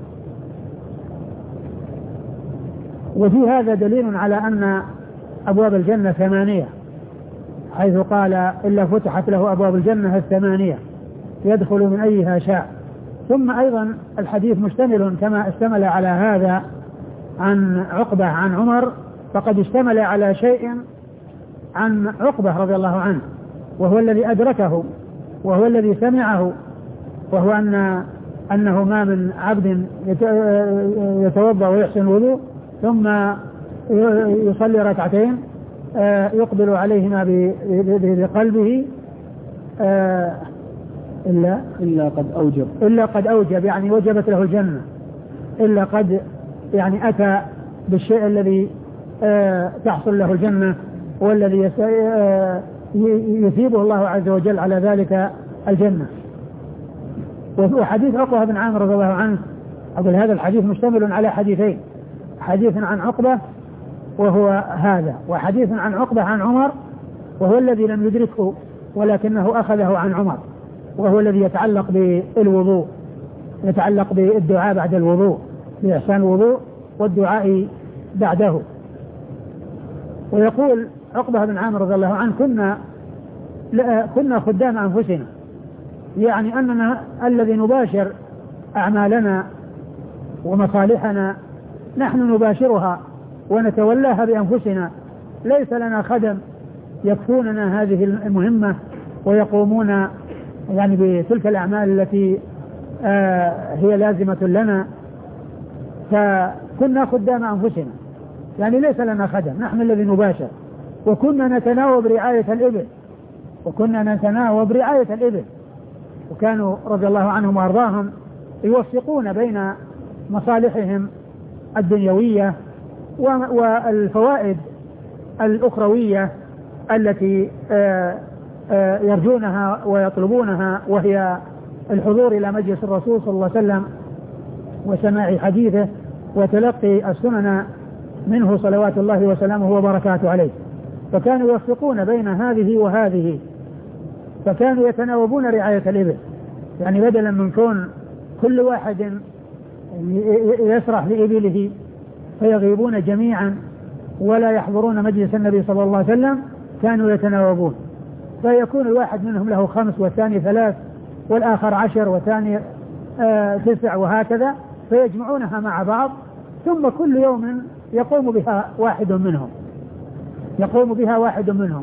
وفي هذا دليل على أن أبواب الجنة ثمانية، حيث قال: إلا فتحت له أبواب الجنة الثمانية يدخل من أيها شاء. ثم أيضا الحديث مشتمل كما اشتمل على هذا عن عقبة عن عمر، فقد اشتمل على شيء عن عقبة رضي الله عنه، وهو الذي أدركه وهو الذي سمعه، وهو أن أنه ما من عبد يتوضأ ويحسن الوضوء ثم يصلي ركعتين يقبل عليهما بقلبه إلا إلا قد أوجب إلا قد أوجب يعني وجبت له الجنة، إلا قد يعني أتى بالشيء الذي تحصل له الجنة، والذي يثيبه الله عز وجل على ذلك الجنة. وحديث عقبة بن عامر رضي الله عنه، أقول هذا الحديث مشتمل على حديثين: حديث عن عقبة وهو هذا، وحديث عن عقبة عن عمر وهو الذي لم يدركه ولكنه أخذه عن عمر، وهو الذي يتعلق بالوضوء. يتعلق بالدعاء بعد الوضوء، بإحسان الوضوء والدعاء بعده. ويقول عقبة بن عامر رضي الله عنه كنا كنا خدام أنفسنا، يعني أننا الذي نباشر أعمالنا ومصالحنا نحن نباشرها ونتولاها بأنفسنا، ليس لنا خدم يكفوننا هذه المهمة ويقومون يعني بتلك الأعمال التي آه هي لازمة لنا. فكنا خدام أنفسنا، يعني ليس لنا خدم، نحن الذي نباشر. وكنا نتناوب رعاية الإبل وكنا نتناوب رعاية الإبل وكانوا رضي الله عنهم وأرضاهم يوفقون بين مصالحهم الدنيوية والفوائد الأخروية التي يرجونها ويطلبونها، وهي الحضور إلى مجلس الرسول صلى الله عليه وسلم وسماع حديثه وتلقي السنن منه صلوات الله وسلامه وبركاته عليه. فكانوا يوفقون بين هذه وهذه، فكانوا يتناوبون رعاية الإبل، يعني بدلا من كون كل واحد يسرح لإبله فيغيبون جميعا ولا يحضرون مجلس النبي صلى الله عليه وسلم، كانوا يتناوبون، فيكون الواحد منهم له خمس والثاني ثلاث والآخر عشر والثاني آه تسع وهكذا، فيجمعونها مع بعض، ثم كل يوم يقوم بها واحد منهم يقوم بها واحد منهم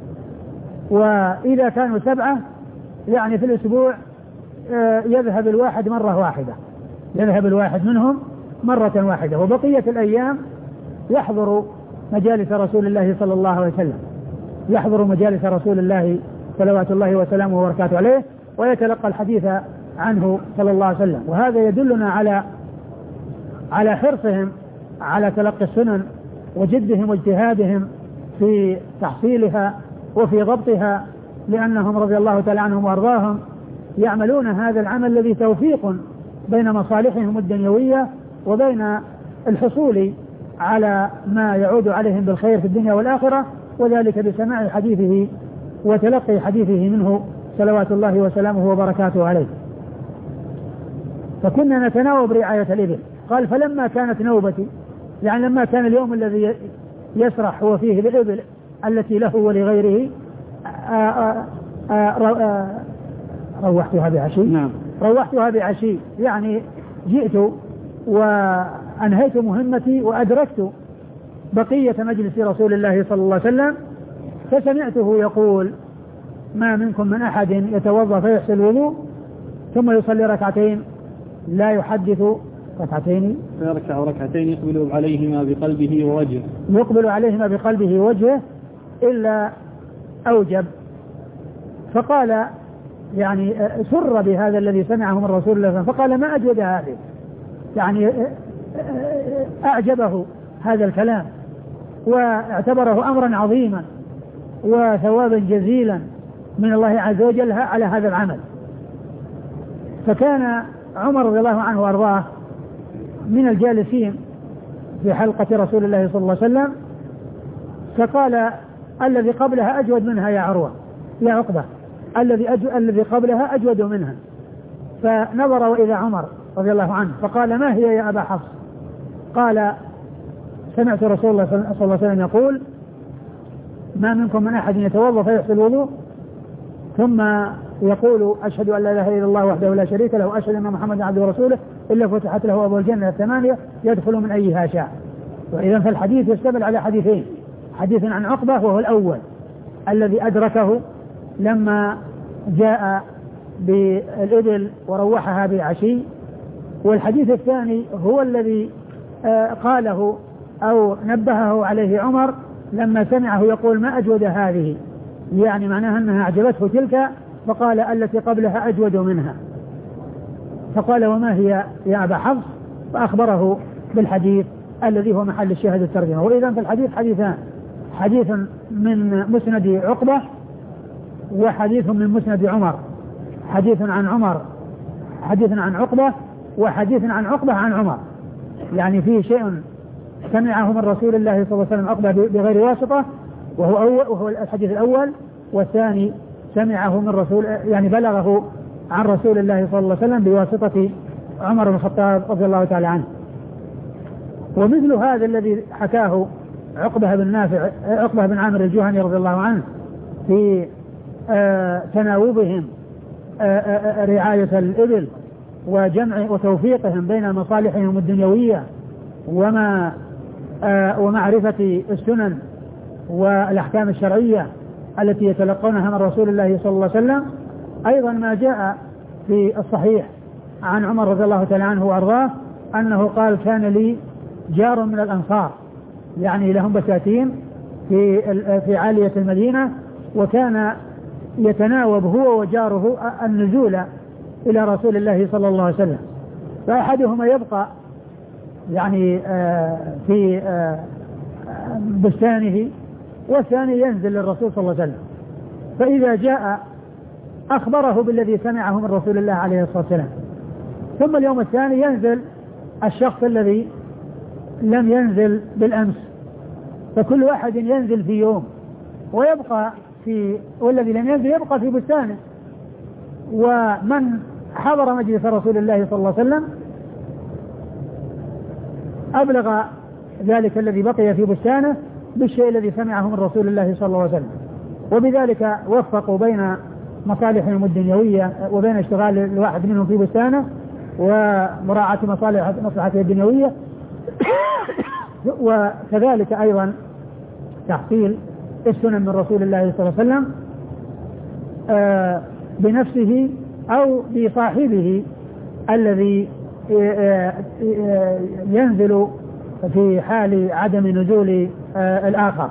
وإذا كانوا سبعة يعني في الأسبوع آه يذهب الواحد مرة واحدة يذهب الواحد منهم مرة واحدة، وبقية الأيام يحضر مجالس رسول الله صلى الله عليه وسلم يحضر مجالس رسول الله صلوات الله وسلامه وبركاته عليه، ويتلقى الحديث عنه صلى الله عليه وسلم. وهذا يدلنا على على حرصهم على تلقي السنن وجدهم واجتهادهم في تحصيلها وفي ضبطها، لأنهم رضي الله تعالى عنهم وأرضاهم يعملون هذا العمل الذي توفيق بين مصالحهم الدنيوية وبين الحصول على ما يعود عليهم بالخير في الدنيا والآخرة، وذلك بسماع حديثه وتلقي حديثه منه صلوات الله وسلامه وبركاته عليه. فكنا نتناوب رعاية الإبل. قال فلما كانت نوبتي، يعني لما كان اليوم الذي يسرح هو فيه بالإبل التي له ولغيره آآ آآ روحتها بعشي نعم. روحتها بعشي يعني جئت وأنهيت مهمتي وأدركت بقية مجلس رسول الله صلى الله عليه وسلم، فسمعته يقول ما منكم من أحد يتوضأ فيحسن الوضوء ثم يصلي ركعتين لا يحدث ركعتين يركع ركعتين يقبل عليهما بقلبه ووجهه يقبل عليهما بقلبه ووجهه إلا أوجب. فقال يعني سر بهذا الذي سمعه من رسول الله، فقال ما أجود هذه، يعني أعجبه هذا الكلام واعتبره أمرا عظيما وثوابا جزيلا من الله عز وجل على هذا العمل. فكان عمر رضي الله عنه وأرضاه من الجالسين في حلقة رسول الله صلى الله عليه وسلم، فقال الذي قبلها أجود منها يا عروة يا عقبة الذي أجو الذي قبلها أجود منها. فنظر وإذا عمر رضي الله عنه فقال ما هي يا أبا حفص؟ قال سمعت رسول الله صلى الله عليه وسلم يقول ما منكم من أحد يتوضأ فيحسن الوضوء ثم يقول أشهد أن لا إله إلا الله وحده لا شريك له وأشهد أن محمدا عبده ورسوله إلا فتحت له أبواب الجنة الثمانية يدخل من أيها شاء. وإذا فالحديث يشتمل على حديثين، حديث عن عقبة وهو الأول الذي أدركه لما جاء بالإبل وروحها بعشي، والحديث الثاني هو الذي قاله أو نبهه عليه عمر لما سمعه يقول ما أجود هذه، يعني معناها أنها أعجبته تلك، فقال التي قبلها أجود منها. فقال وما هي يا أبا حفص؟ فأخبره بالحديث الذي هو محل الشاهد الترجمة. وإذا فالحديث حديثان، حديث من مسند عقبة وحديث من مسند عمر، حديث عن عمر حديث عن عقبة وحديث عن عقبة عن عمر، يعني فيه شيء سمعه من رسول الله صلى الله عليه وسلم عقبة بغير واسطة وهو, أول وهو الحديث الأول، والثاني سمعه من رسول يعني بلغه عن رسول الله صلى الله عليه وسلم بواسطة عمر بن الخطاب رضي الله تعالى عنه. ومثل هذا الذي حكاه عقبة بن نافع عقبة بن عامر الجهني رضي الله عنه في آه تناوبهم آه آه رعاية الإبل وجمع وتوفيقهم بين مصالحهم الدنيوية وما آه ومعرفة السنن والأحكام الشرعية التي يتلقونها من رسول الله صلى الله عليه وسلم. أيضا ما جاء في الصحيح عن عمر رضي الله تعالى عنه وأرضاه أنه قال كان لي جار من الأنصار، يعني لهم بساتين في في عالية المدينة، وكان يتناوب هو وجاره النزول إلى رسول الله صلى الله عليه وسلم، فأحدهما يبقى يعني في بستانه والثاني ينزل للرسول صلى الله عليه وسلم، فإذا جاء أخبره بالذي سمعه من رسول الله عليه الصلاة والسلام. ثم اليوم الثاني ينزل الشخص الذي لم ينزل بالأمس، فكل واحد ينزل في يوم ويبقى في والذي لم ينزل يبقى في بستانه. ومن حضر مجلس رسول الله صلى الله عليه وسلم أبلغ ذلك الذي بقي في بستانه بالشيء الذي سمعه من رسول الله صلى الله عليه وسلم، وبذلك وفقوا بين مصالحهم الدنيوية وبين اشتغال الواحد منهم في بستانه ومراعاة مصالح مصلحته الدنيوية، وكذلك أيضا تحصيل السنن من رسول الله صلى الله عليه وسلم آه بنفسه أو بصاحبه الذي آه آه ينزل في حال عدم نزول آه الآخر.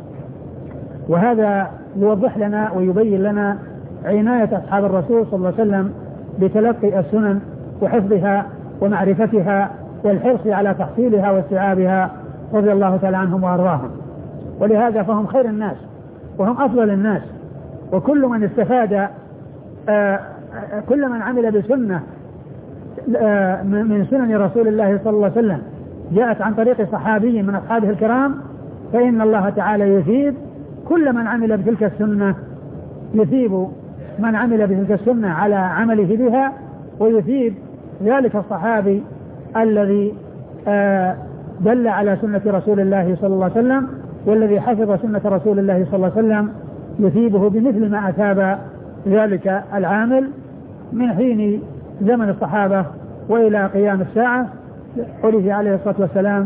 وهذا يوضح لنا ويبين لنا عناية أصحاب الرسول صلى الله عليه وسلم بتلقي السنن وحفظها ومعرفتها والحرص على تحصيلها واستيعابها رضي الله تعالى عنهم وأرضاهم. ولهذا فهم خير الناس وهم أفضل الناس، وكل من استفاد آه كل من عمل بسنة آه من سنن رسول الله صلى الله عليه وسلم جاءت عن طريق صحابي من أصحابه الكرام، فإن الله تعالى يثيب كل من عمل بتلك السنة، يثيب من عمل بتلك السنة على عمله بها، ويثيب ذلك الصحابي الذي آه دل على سنة رسول الله صلى الله عليه وسلم والذي حفظ سنة رسول الله صلى الله عليه وسلم، يثيبه بمثل ما أثاب ذلك العامل من حين زمن الصحابة وإلى قيام الساعة. قوله عليه الصلاة والسلام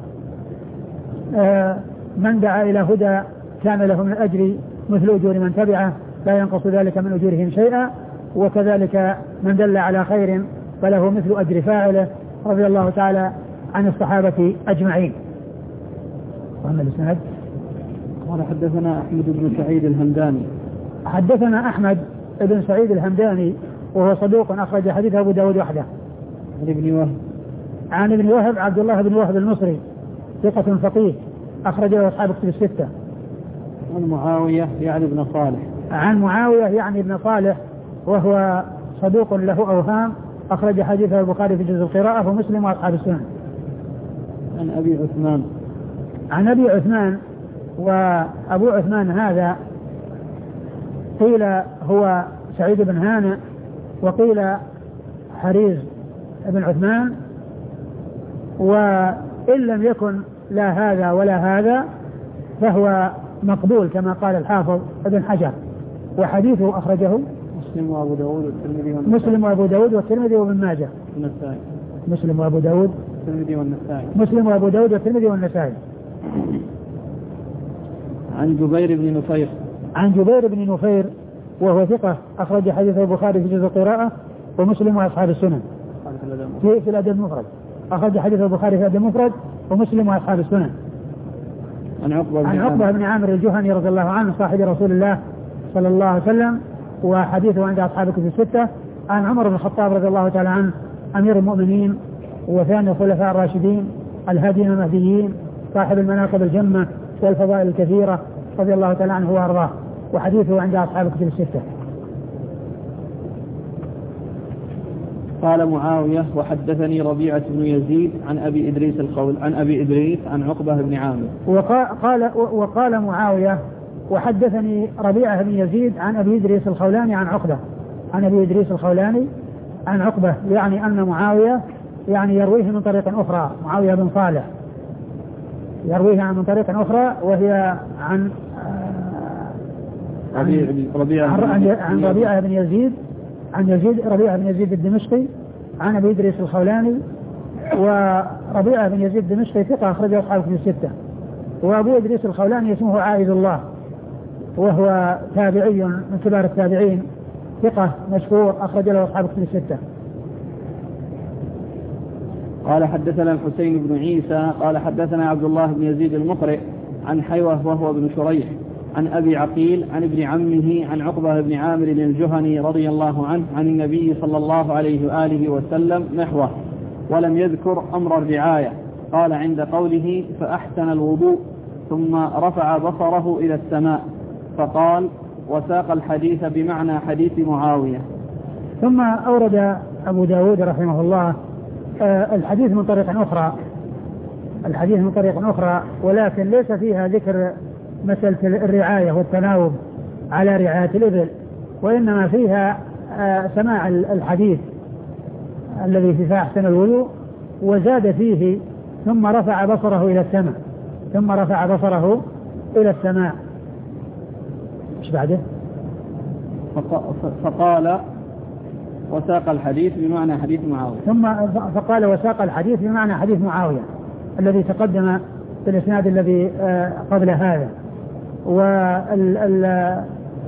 آه من دعا إلى هدى كان له من الأجر مثل أجور من تبعه لا ينقص ذلك من أجورهم شيئا، وكذلك من دل على خير فله مثل أجر فاعله، رضي الله تعالى عن الصحابة أجمعين. وأما الإسناد قال حدثنا أحمد بن سعيد الهمداني حدثنا أحمد بن سعيد الهمداني وهو صدوق أخرج حديث أبو داود وحده. عن ابن وهب عن ابن وهب عبد الله بن وهب المصري ثقة فقيه أخرج له أصحاب كتب الستة. عن معاوية يعني ابن صالح عن معاوية يعني ابن صالح وهو صدوق له أوهام أخرج حديثه البخاري في جزء القراءة ومسلم وأصحاب السنن. عن أبي عثمان عن أبي عثمان وأبو عثمان هذا قيل هو سعيد بن هانئ وقيل حريز بن عثمان، وإن لم يكن لا هذا ولا هذا فهو مقبول كما قال الحافظ ابن حجر، وحديثه أخرجه مسلم وأبو داود والترمذي والنسائي مسلم وأبو داود والترمذي وابن ماجه والنسائي مسلم وأبو داود والترمذي والنسائي مسلم وأبو داود والترمذي والنسائي. عن جبير بن نفير عن جبير بن نفير وهو ثقة أخرج حديثه البخاري في جزء القراءة ومسلم وأصحاب السنن في في الأدب المفرد أخرج حديث البخاري في الأدب المفرد ومسلم وأصحاب السنن. عن عقبة عن عقبة بن عامر الجهني رضي الله عنه صاحب رسول الله صلى الله عليه وسلم وحديثه عند أصحاب الكتب الستة. عن عمر بن الخطاب رضي الله تعالى عنه أمير المؤمنين وثاني الخلفاء الراشدين الهادين المهديين صاحب المناقب الجمة والفضائل الكثيرة رضي الله تعالى عنه وأرضاه، وحديثه عند أصحاب الكتب الستة. قال معاوية وحدثني ربيعة بن يزيد عن أبي إدريس الخول عن أبي إدريس عن عقبة بن عامر. وقال وقال معاوية وحدثني ربيعة بن يزيد عن أبي إدريس الخولاني عن عقبة عن أبي إدريس الخولاني عن عقبة يعني أن معاوية يعني يرويه من طريق أخرى، معاوية بن صالح يرويه من طريق أخرى وهي عن ربيعة عن ربيعة بن يزيد عن يزيد ربيعة بن يزيد الدمشقي عن أبي إدريس الخولاني. وربيعة بن يزيد الدمشقي ثقة أخرجه أصحاب الكتب الستة. وأبو إدريس الخولاني اسمه عائذ الله وهو تابعي من كبار التابعين ثقة مشهور أخرج له أصحاب الكتب الستة. قال حدثنا الحسين بن عيسى قال حدثنا عبد الله بن يزيد المقرئ عن حيوة وهو ابن شريح عن أبي عقيل عن ابن عمه عن عقبة بن عامر الجهني رضي الله عنه عن النبي صلى الله عليه وآله وسلم نحوه ولم يذكر أمر الرعاية. قال عند قوله فأحسن الوضوء ثم رفع بصره إلى السماء فقال وساق الحديث بمعنى حديث معاوية. ثم أورد أبو داود رحمه الله الحديث من طريق أخرى الحديث من طريق أخرى ولكن ليس فيها ذكر مسألة الرعاية والتناوب على رعاية الإبل، وإنما فيها سماع الحديث الذي فيه أحسن الوضوء وزاد فيه ثم رفع بصره إلى السماء ثم رفع بصره إلى السماء. إيش بعده؟ فقال وساق الحديث بمعنى حديث معاوية. ثم فقال وساق الحديث بمعنى حديث معاوية الذي تقدم في الإسناد الذي قبل هذا. وما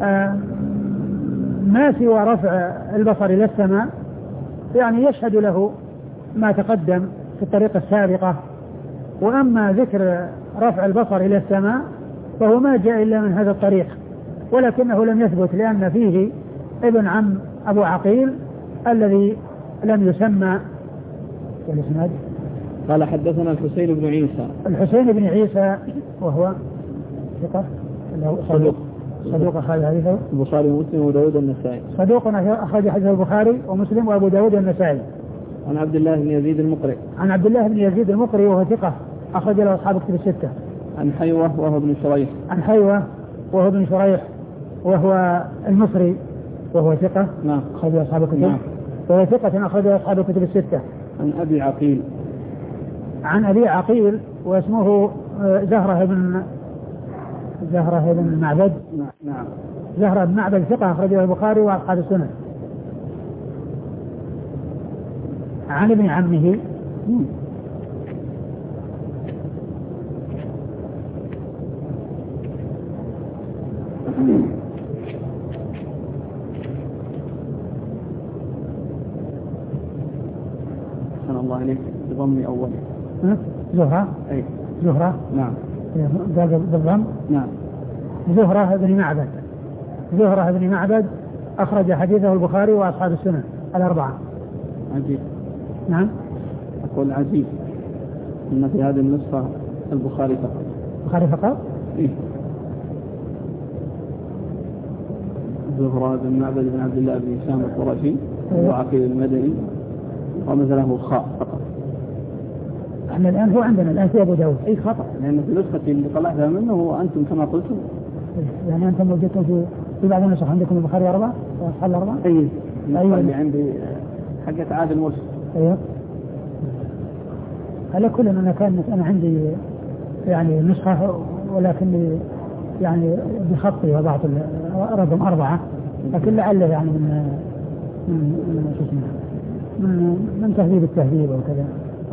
سوى رفع البصر إلى السماء يعني يشهد له ما تقدم في الطريقة السابقة. وأما ذكر رفع البصر إلى السماء فهو ما جاء إلا من هذا الطريق، ولكنه لم يثبت لأن فيه ابن عم أبو عقيل الذي لم يسمى. قال حدثنا الحسين بن عيسى الحسين بن عيسى وهو ثقة صدوق صدوق أخرج حديثه البخاري ومسلم وداود النسائي صدوق أخرج حديثه البخاري ومسلم وأبو داود النسائي. عن عبد الله بن يزيد المقرئ عن عبد الله بن يزيد المقرئ وهو ثقة أخرج له أصحاب الكتب الستة. عن حيوة وهو ابن شريح عن حيوة وهو ابن شريح وهو المصري وهو ثقة نعم أخرج له أصحاب الكتب نعم. وهو ثقة أخرج له أصحاب الكتب الستة. عن أبي عقيل عن أبي عقيل واسمه زهرة بن زهرة بن معبد نعم زهرة بن معبد ثقة أخرج له البخاري وأصحاب السنن. عن ابن عمه أحسن الله عليك بضم أوله زهرة أي زهرة نعم بالضم نعم زهرة بن معبد زهرة بن معبد أخرج حديثه البخاري وأصحاب السنن الأربعة. عجيب. نعم أقول عجيب إن في هذه النسخة البخاري فقط. البخاري فقط؟ إيه. زهرة بن معبد بن عبد الله بن هشام القرشي وعقيل المدني ومثله خاء فقط. احنا الآن هو عندنا الآن في أبو داود أي خطأ لأن في نسختي اللي طلعتها منه وأنتم كما قلتم يعني أنتم وجدتم في في بعض النسخ عندكم البخاري أربعة وأصحاب الأربعة. أي أيوة اللي عندي حقة عادل مرسل. أيوة. على كل أنا كان أنا عندي يعني نسخة ولكن يعني بخطي وضعت رقم أربعة لكن لعله يعني من من من شو اسمه من من تهذيب التهذيب وكذا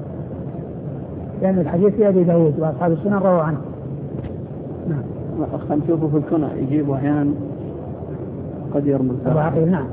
يعني الحديث في أبي داود وأصحاب السنن رووا عنه. نعم. أخ نشوفه في الكنى يجيبه أحيانا قد يرمز. أبو عقيل نعم.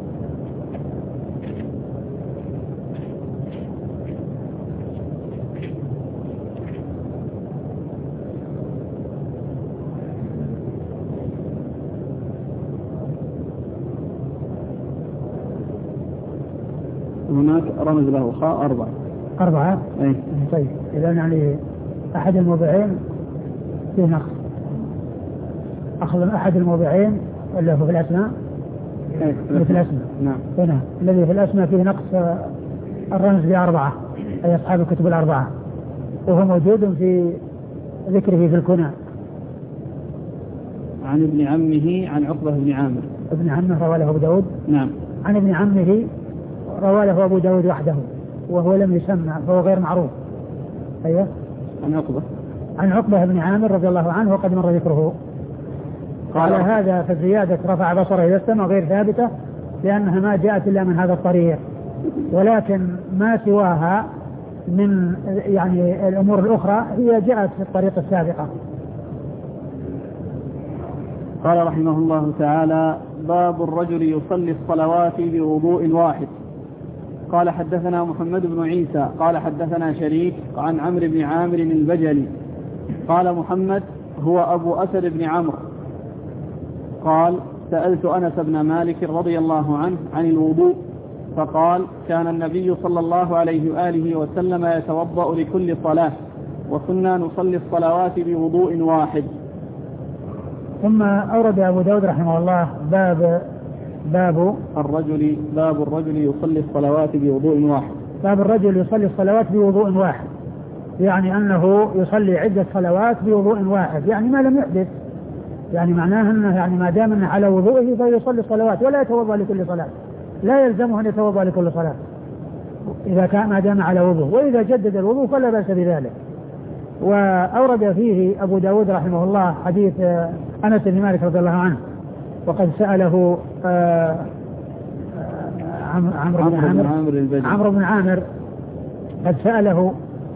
هناك رمز له خاء أربعة أربعة. أي. طيب إذا يعني أحد الموضعين فيه نقص. أخذ أحد الموضعين اللي هو في الأسماء. أي. في الأسماء. نعم. هنا الذي في الأسماء فيه نقص الرمز بأربعة أي أصحاب الكتب الأربعة وهو موجود في ذكره في الكنى. عن ابن عمه عن عقبة بن عامر. ابن عمه رواه له أبو داود. نعم. عن ابن عمه روى له أبو داود وحده وهو لم يسمى فهو غير معروف. أيوه. عن عقبة عن عقبة بن عامر رضي الله عنه وقد مر ذكره. قال هذا فالزيادة رفع بصره إلى السماء غير ثابتة لأنها ما جاءت إلا من هذا الطريق، ولكن ما سواها من يعني الأمور الأخرى هي جاءت في الطريق السابقة. قال رحمه الله تعالى: باب الرجل يصلي الصلوات بوضوء واحد. قال حدثنا محمد بن عيسى قال حدثنا شريك عن عمرو بن عامر البجلي قال محمد هو أبو أسد بن عمرو قال: سألت أنس بن مالك رضي الله عنه عن الوضوء فقال: كان النبي صلى الله عليه وآله وسلم يتوضأ لكل صلاة وكنا نصلي الصلوات بوضوء واحد. ثم أورد أبو داود رحمه الله باب باب الرجل باب الرجل يصلي الصلوات بوضوء واحد. باب الرجل يصلي الصلوات بوضوء واحد، يعني أنه يصلي عدة صلوات بوضوء واحد، يعني ما لم يحدث، يعني معناه أنه يعني ما دام أنه على وضوءه فيصلي الصلوات ولا يتوضأ لكل صلاة، لا يلزمه أن يتوضأ لكل صلاة إذا كان ما دام على وضوء، وإذا جدد الوضوء فلا بأس بذلك. وأورد فيه أبو داود رحمه الله حديث أنس بن مالك رضي الله عنه وقد سأله عمرو بن عامر عمرو بن عامر قد سأله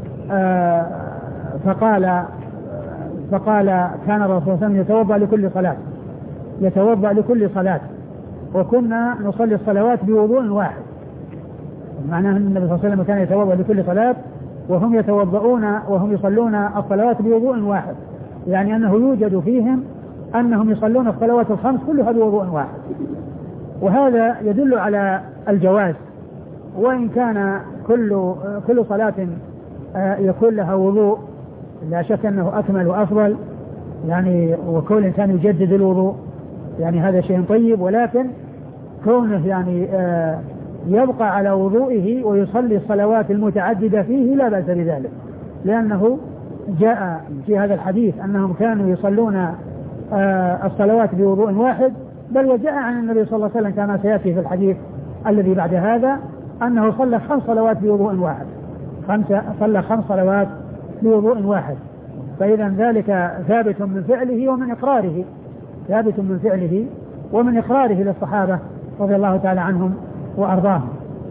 فقال فقال كان الرسول صلى الله عليه وسلم يتوضأ لكل صلاة يتوضأ لكل صلاة وكنا نصلي الصلوات بوضوء واحد، معناه أن النبي صلى الله عليه وسلم كان يتوضأ لكل صلاة وهم يتوضؤون وهم يصلون الصلوات بوضوء واحد، يعني أنه يوجد فيهم أنهم يصلون الصلوات الخمس كلها بوضوء واحد، وهذا يدل على الجواز، وإن كان كل كل صلاة يكون لها وضوء لا شك أنه أكمل وأفضل، يعني وكل إنسان يجدد الوضوء يعني هذا شيء طيب، ولكن كونه يعني يبقى على وضوئه ويصلي الصلوات المتعددة فيه لا بأس بذلك، لأنه جاء في هذا الحديث أنهم كانوا يصلون الصلوات بوضوء واحد، بل وجاء عن النبي صلى الله عليه وسلم كما سيأتي في الحديث الذي بعد هذا أنه صلى خمس صلوات بوضوء واحد، خمسة صلى خمس صلوات بوضوء واحد، فإذا ذلك ثابت من فعله ومن إقراره ثابت من فعله ومن إقراره للصحابة رضي الله تعالى عنهم وأرضاهم.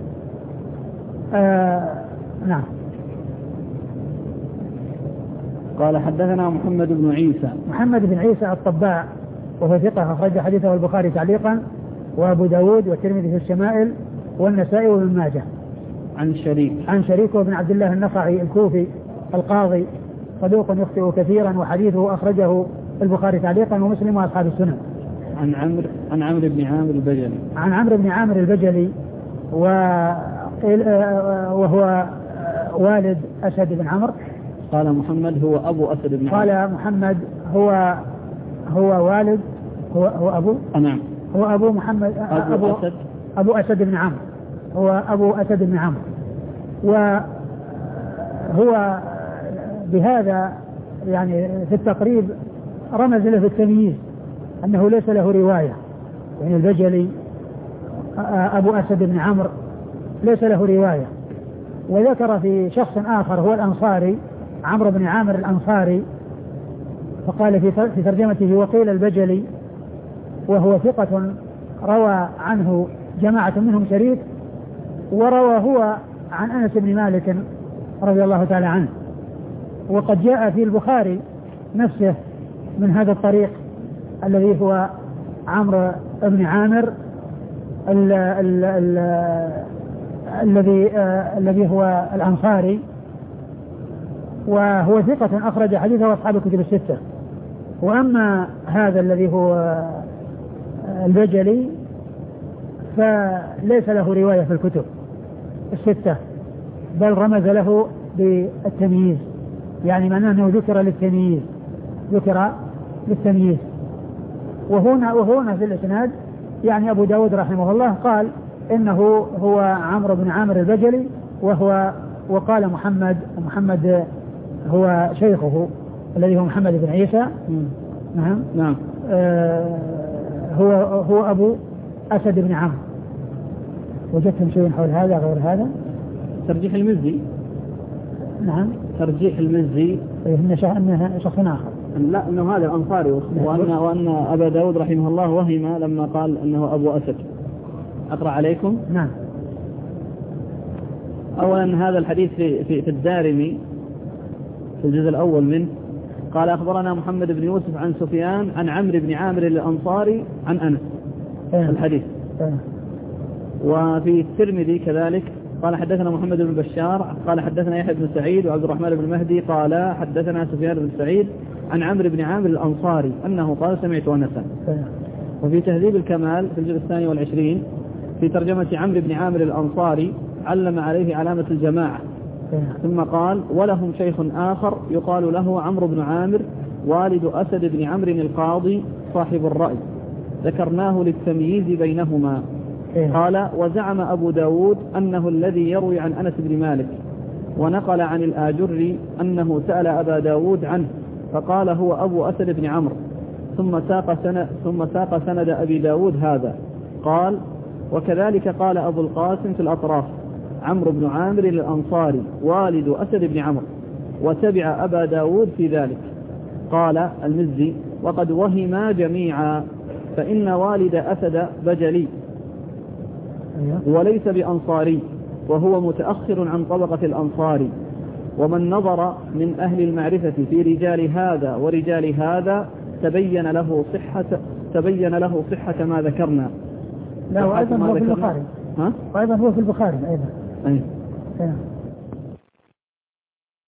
آه نعم. قال حدثنا محمد بن عيسى محمد بن عيسى الطباع وهو ثقة أخرج حديثه البخاري تعليقا وأبو داود والترمذي في الشمائل والنسائي وابن ماجه. عن شريك عن شريك بن عبد الله النخعي الكوفي القاضي صدوق يخطئ كثيرا وحديثه أخرجه البخاري تعليقا ومسلم وأصحاب السنن. عن عمرو عن عمرو بن عامر البجلي عن عمرو بن عامر البجلي وهو والد أسد بن عمرو. قال محمد هو أبو أسد بن عمرو. قال محمد هو هو والد هو هو أبو نعم هو أبو محمد أبو, أبو أسد أبو أسد بن عمرو هو أبو أسد بن عمرو، وهو بهذا يعني في التقريب رمز له في التمييز أنه ليس له رواية، يعني البجلي أبو أسد بن عمرو ليس له رواية. وذكر في شخص آخر هو الأنصاري عمرو بن عامر الأنصاري، فقال في ترجمته وقيل البجلي، وهو ثقة روى عنه جماعة منهم شريك، وروى هو عن أنس بن مالك رضي الله تعالى عنه، وقد جاء في البخاري نفسه من هذا الطريق الذي هو عمرو بن عامر الذي الذي هو الأنصاري، وهو ثقة أخرج حديثه أصحاب الكتب الستة. وأما هذا الذي هو البجلي فليس له رواية في الكتب الستة، بل رمز له بالتمييز، يعني معناه أنه ذكر للتمييز ذكر للتمييز. وهنا وهنا في الإسناد يعني أبو داود رحمه الله قال إنه هو عمرو بن عامر البجلي، وهو وقال محمد محمد هو شيخه الذي هو محمد بن عيسى. نعم نعم آه هو هو أبو أسد بن عمرو. وجدتم شيء حول هذا غير هذا؟ ترجيح المزي. نعم. ترجيح المزي إنه أنه شخص آخر. لا إنه هذا الأنصاري، وأن وأن أبا داود رحمه الله وهم لما قال أنه أبو أسد. أقرأ عليكم. نعم. أولا هذا الحديث في في, في الدارمي في الجزء الأول منه قال أخبرنا محمد بن يوسف عن سفيان عن عمرو بن عامر الأنصاري عن أنس. أه. الحديث. أه. وفي الترمذي كذلك قال حدثنا محمد بن بشار قال حدثنا يحيى بن سعيد وعبد الرحمن بن مهدي قال حدثنا سفيان بن سعيد عن عمرو بن عامر الأنصاري أنه قال سمعت أنسا. أه. وفي تهذيب الكمال في الجزء الثاني والعشرين في ترجمة عمرو بن عامر الأنصاري علم عليه علامة الجماعة. أه. ثم قال ولهم شيخ آخر يقال له عمرو بن عامر والد أسد بن عمرو القاضي صاحب الرأي ذكرناه للتمييز بينهما. قال وزعم أبو داود أنه الذي يروي عن أنس بن مالك، ونقل عن الآجري أنه سأل أبا داود عنه فقال هو أبو أسد بن عمرو، ثم ساق سند, ثم ساق سند أبي داود هذا. قال وكذلك قال أبو القاسم في الأطراف عمرو بن عامر الأنصاري والد أسد بن عمرو، وتبع أبا داود في ذلك. قال المزي وقد وهما جميعا، فإن والد أسد بجلي وليس بأنصاري، وهو متأخر عن طبقة الأنصاري. ومن نظر من أهل المعرفة في رجال هذا ورجال هذا تبين له صحة تبين له صحة ما ذكرنا. لا وأيضا هو في البخاري. ها؟ وأيضا هو في البخاري أيضا. أيه.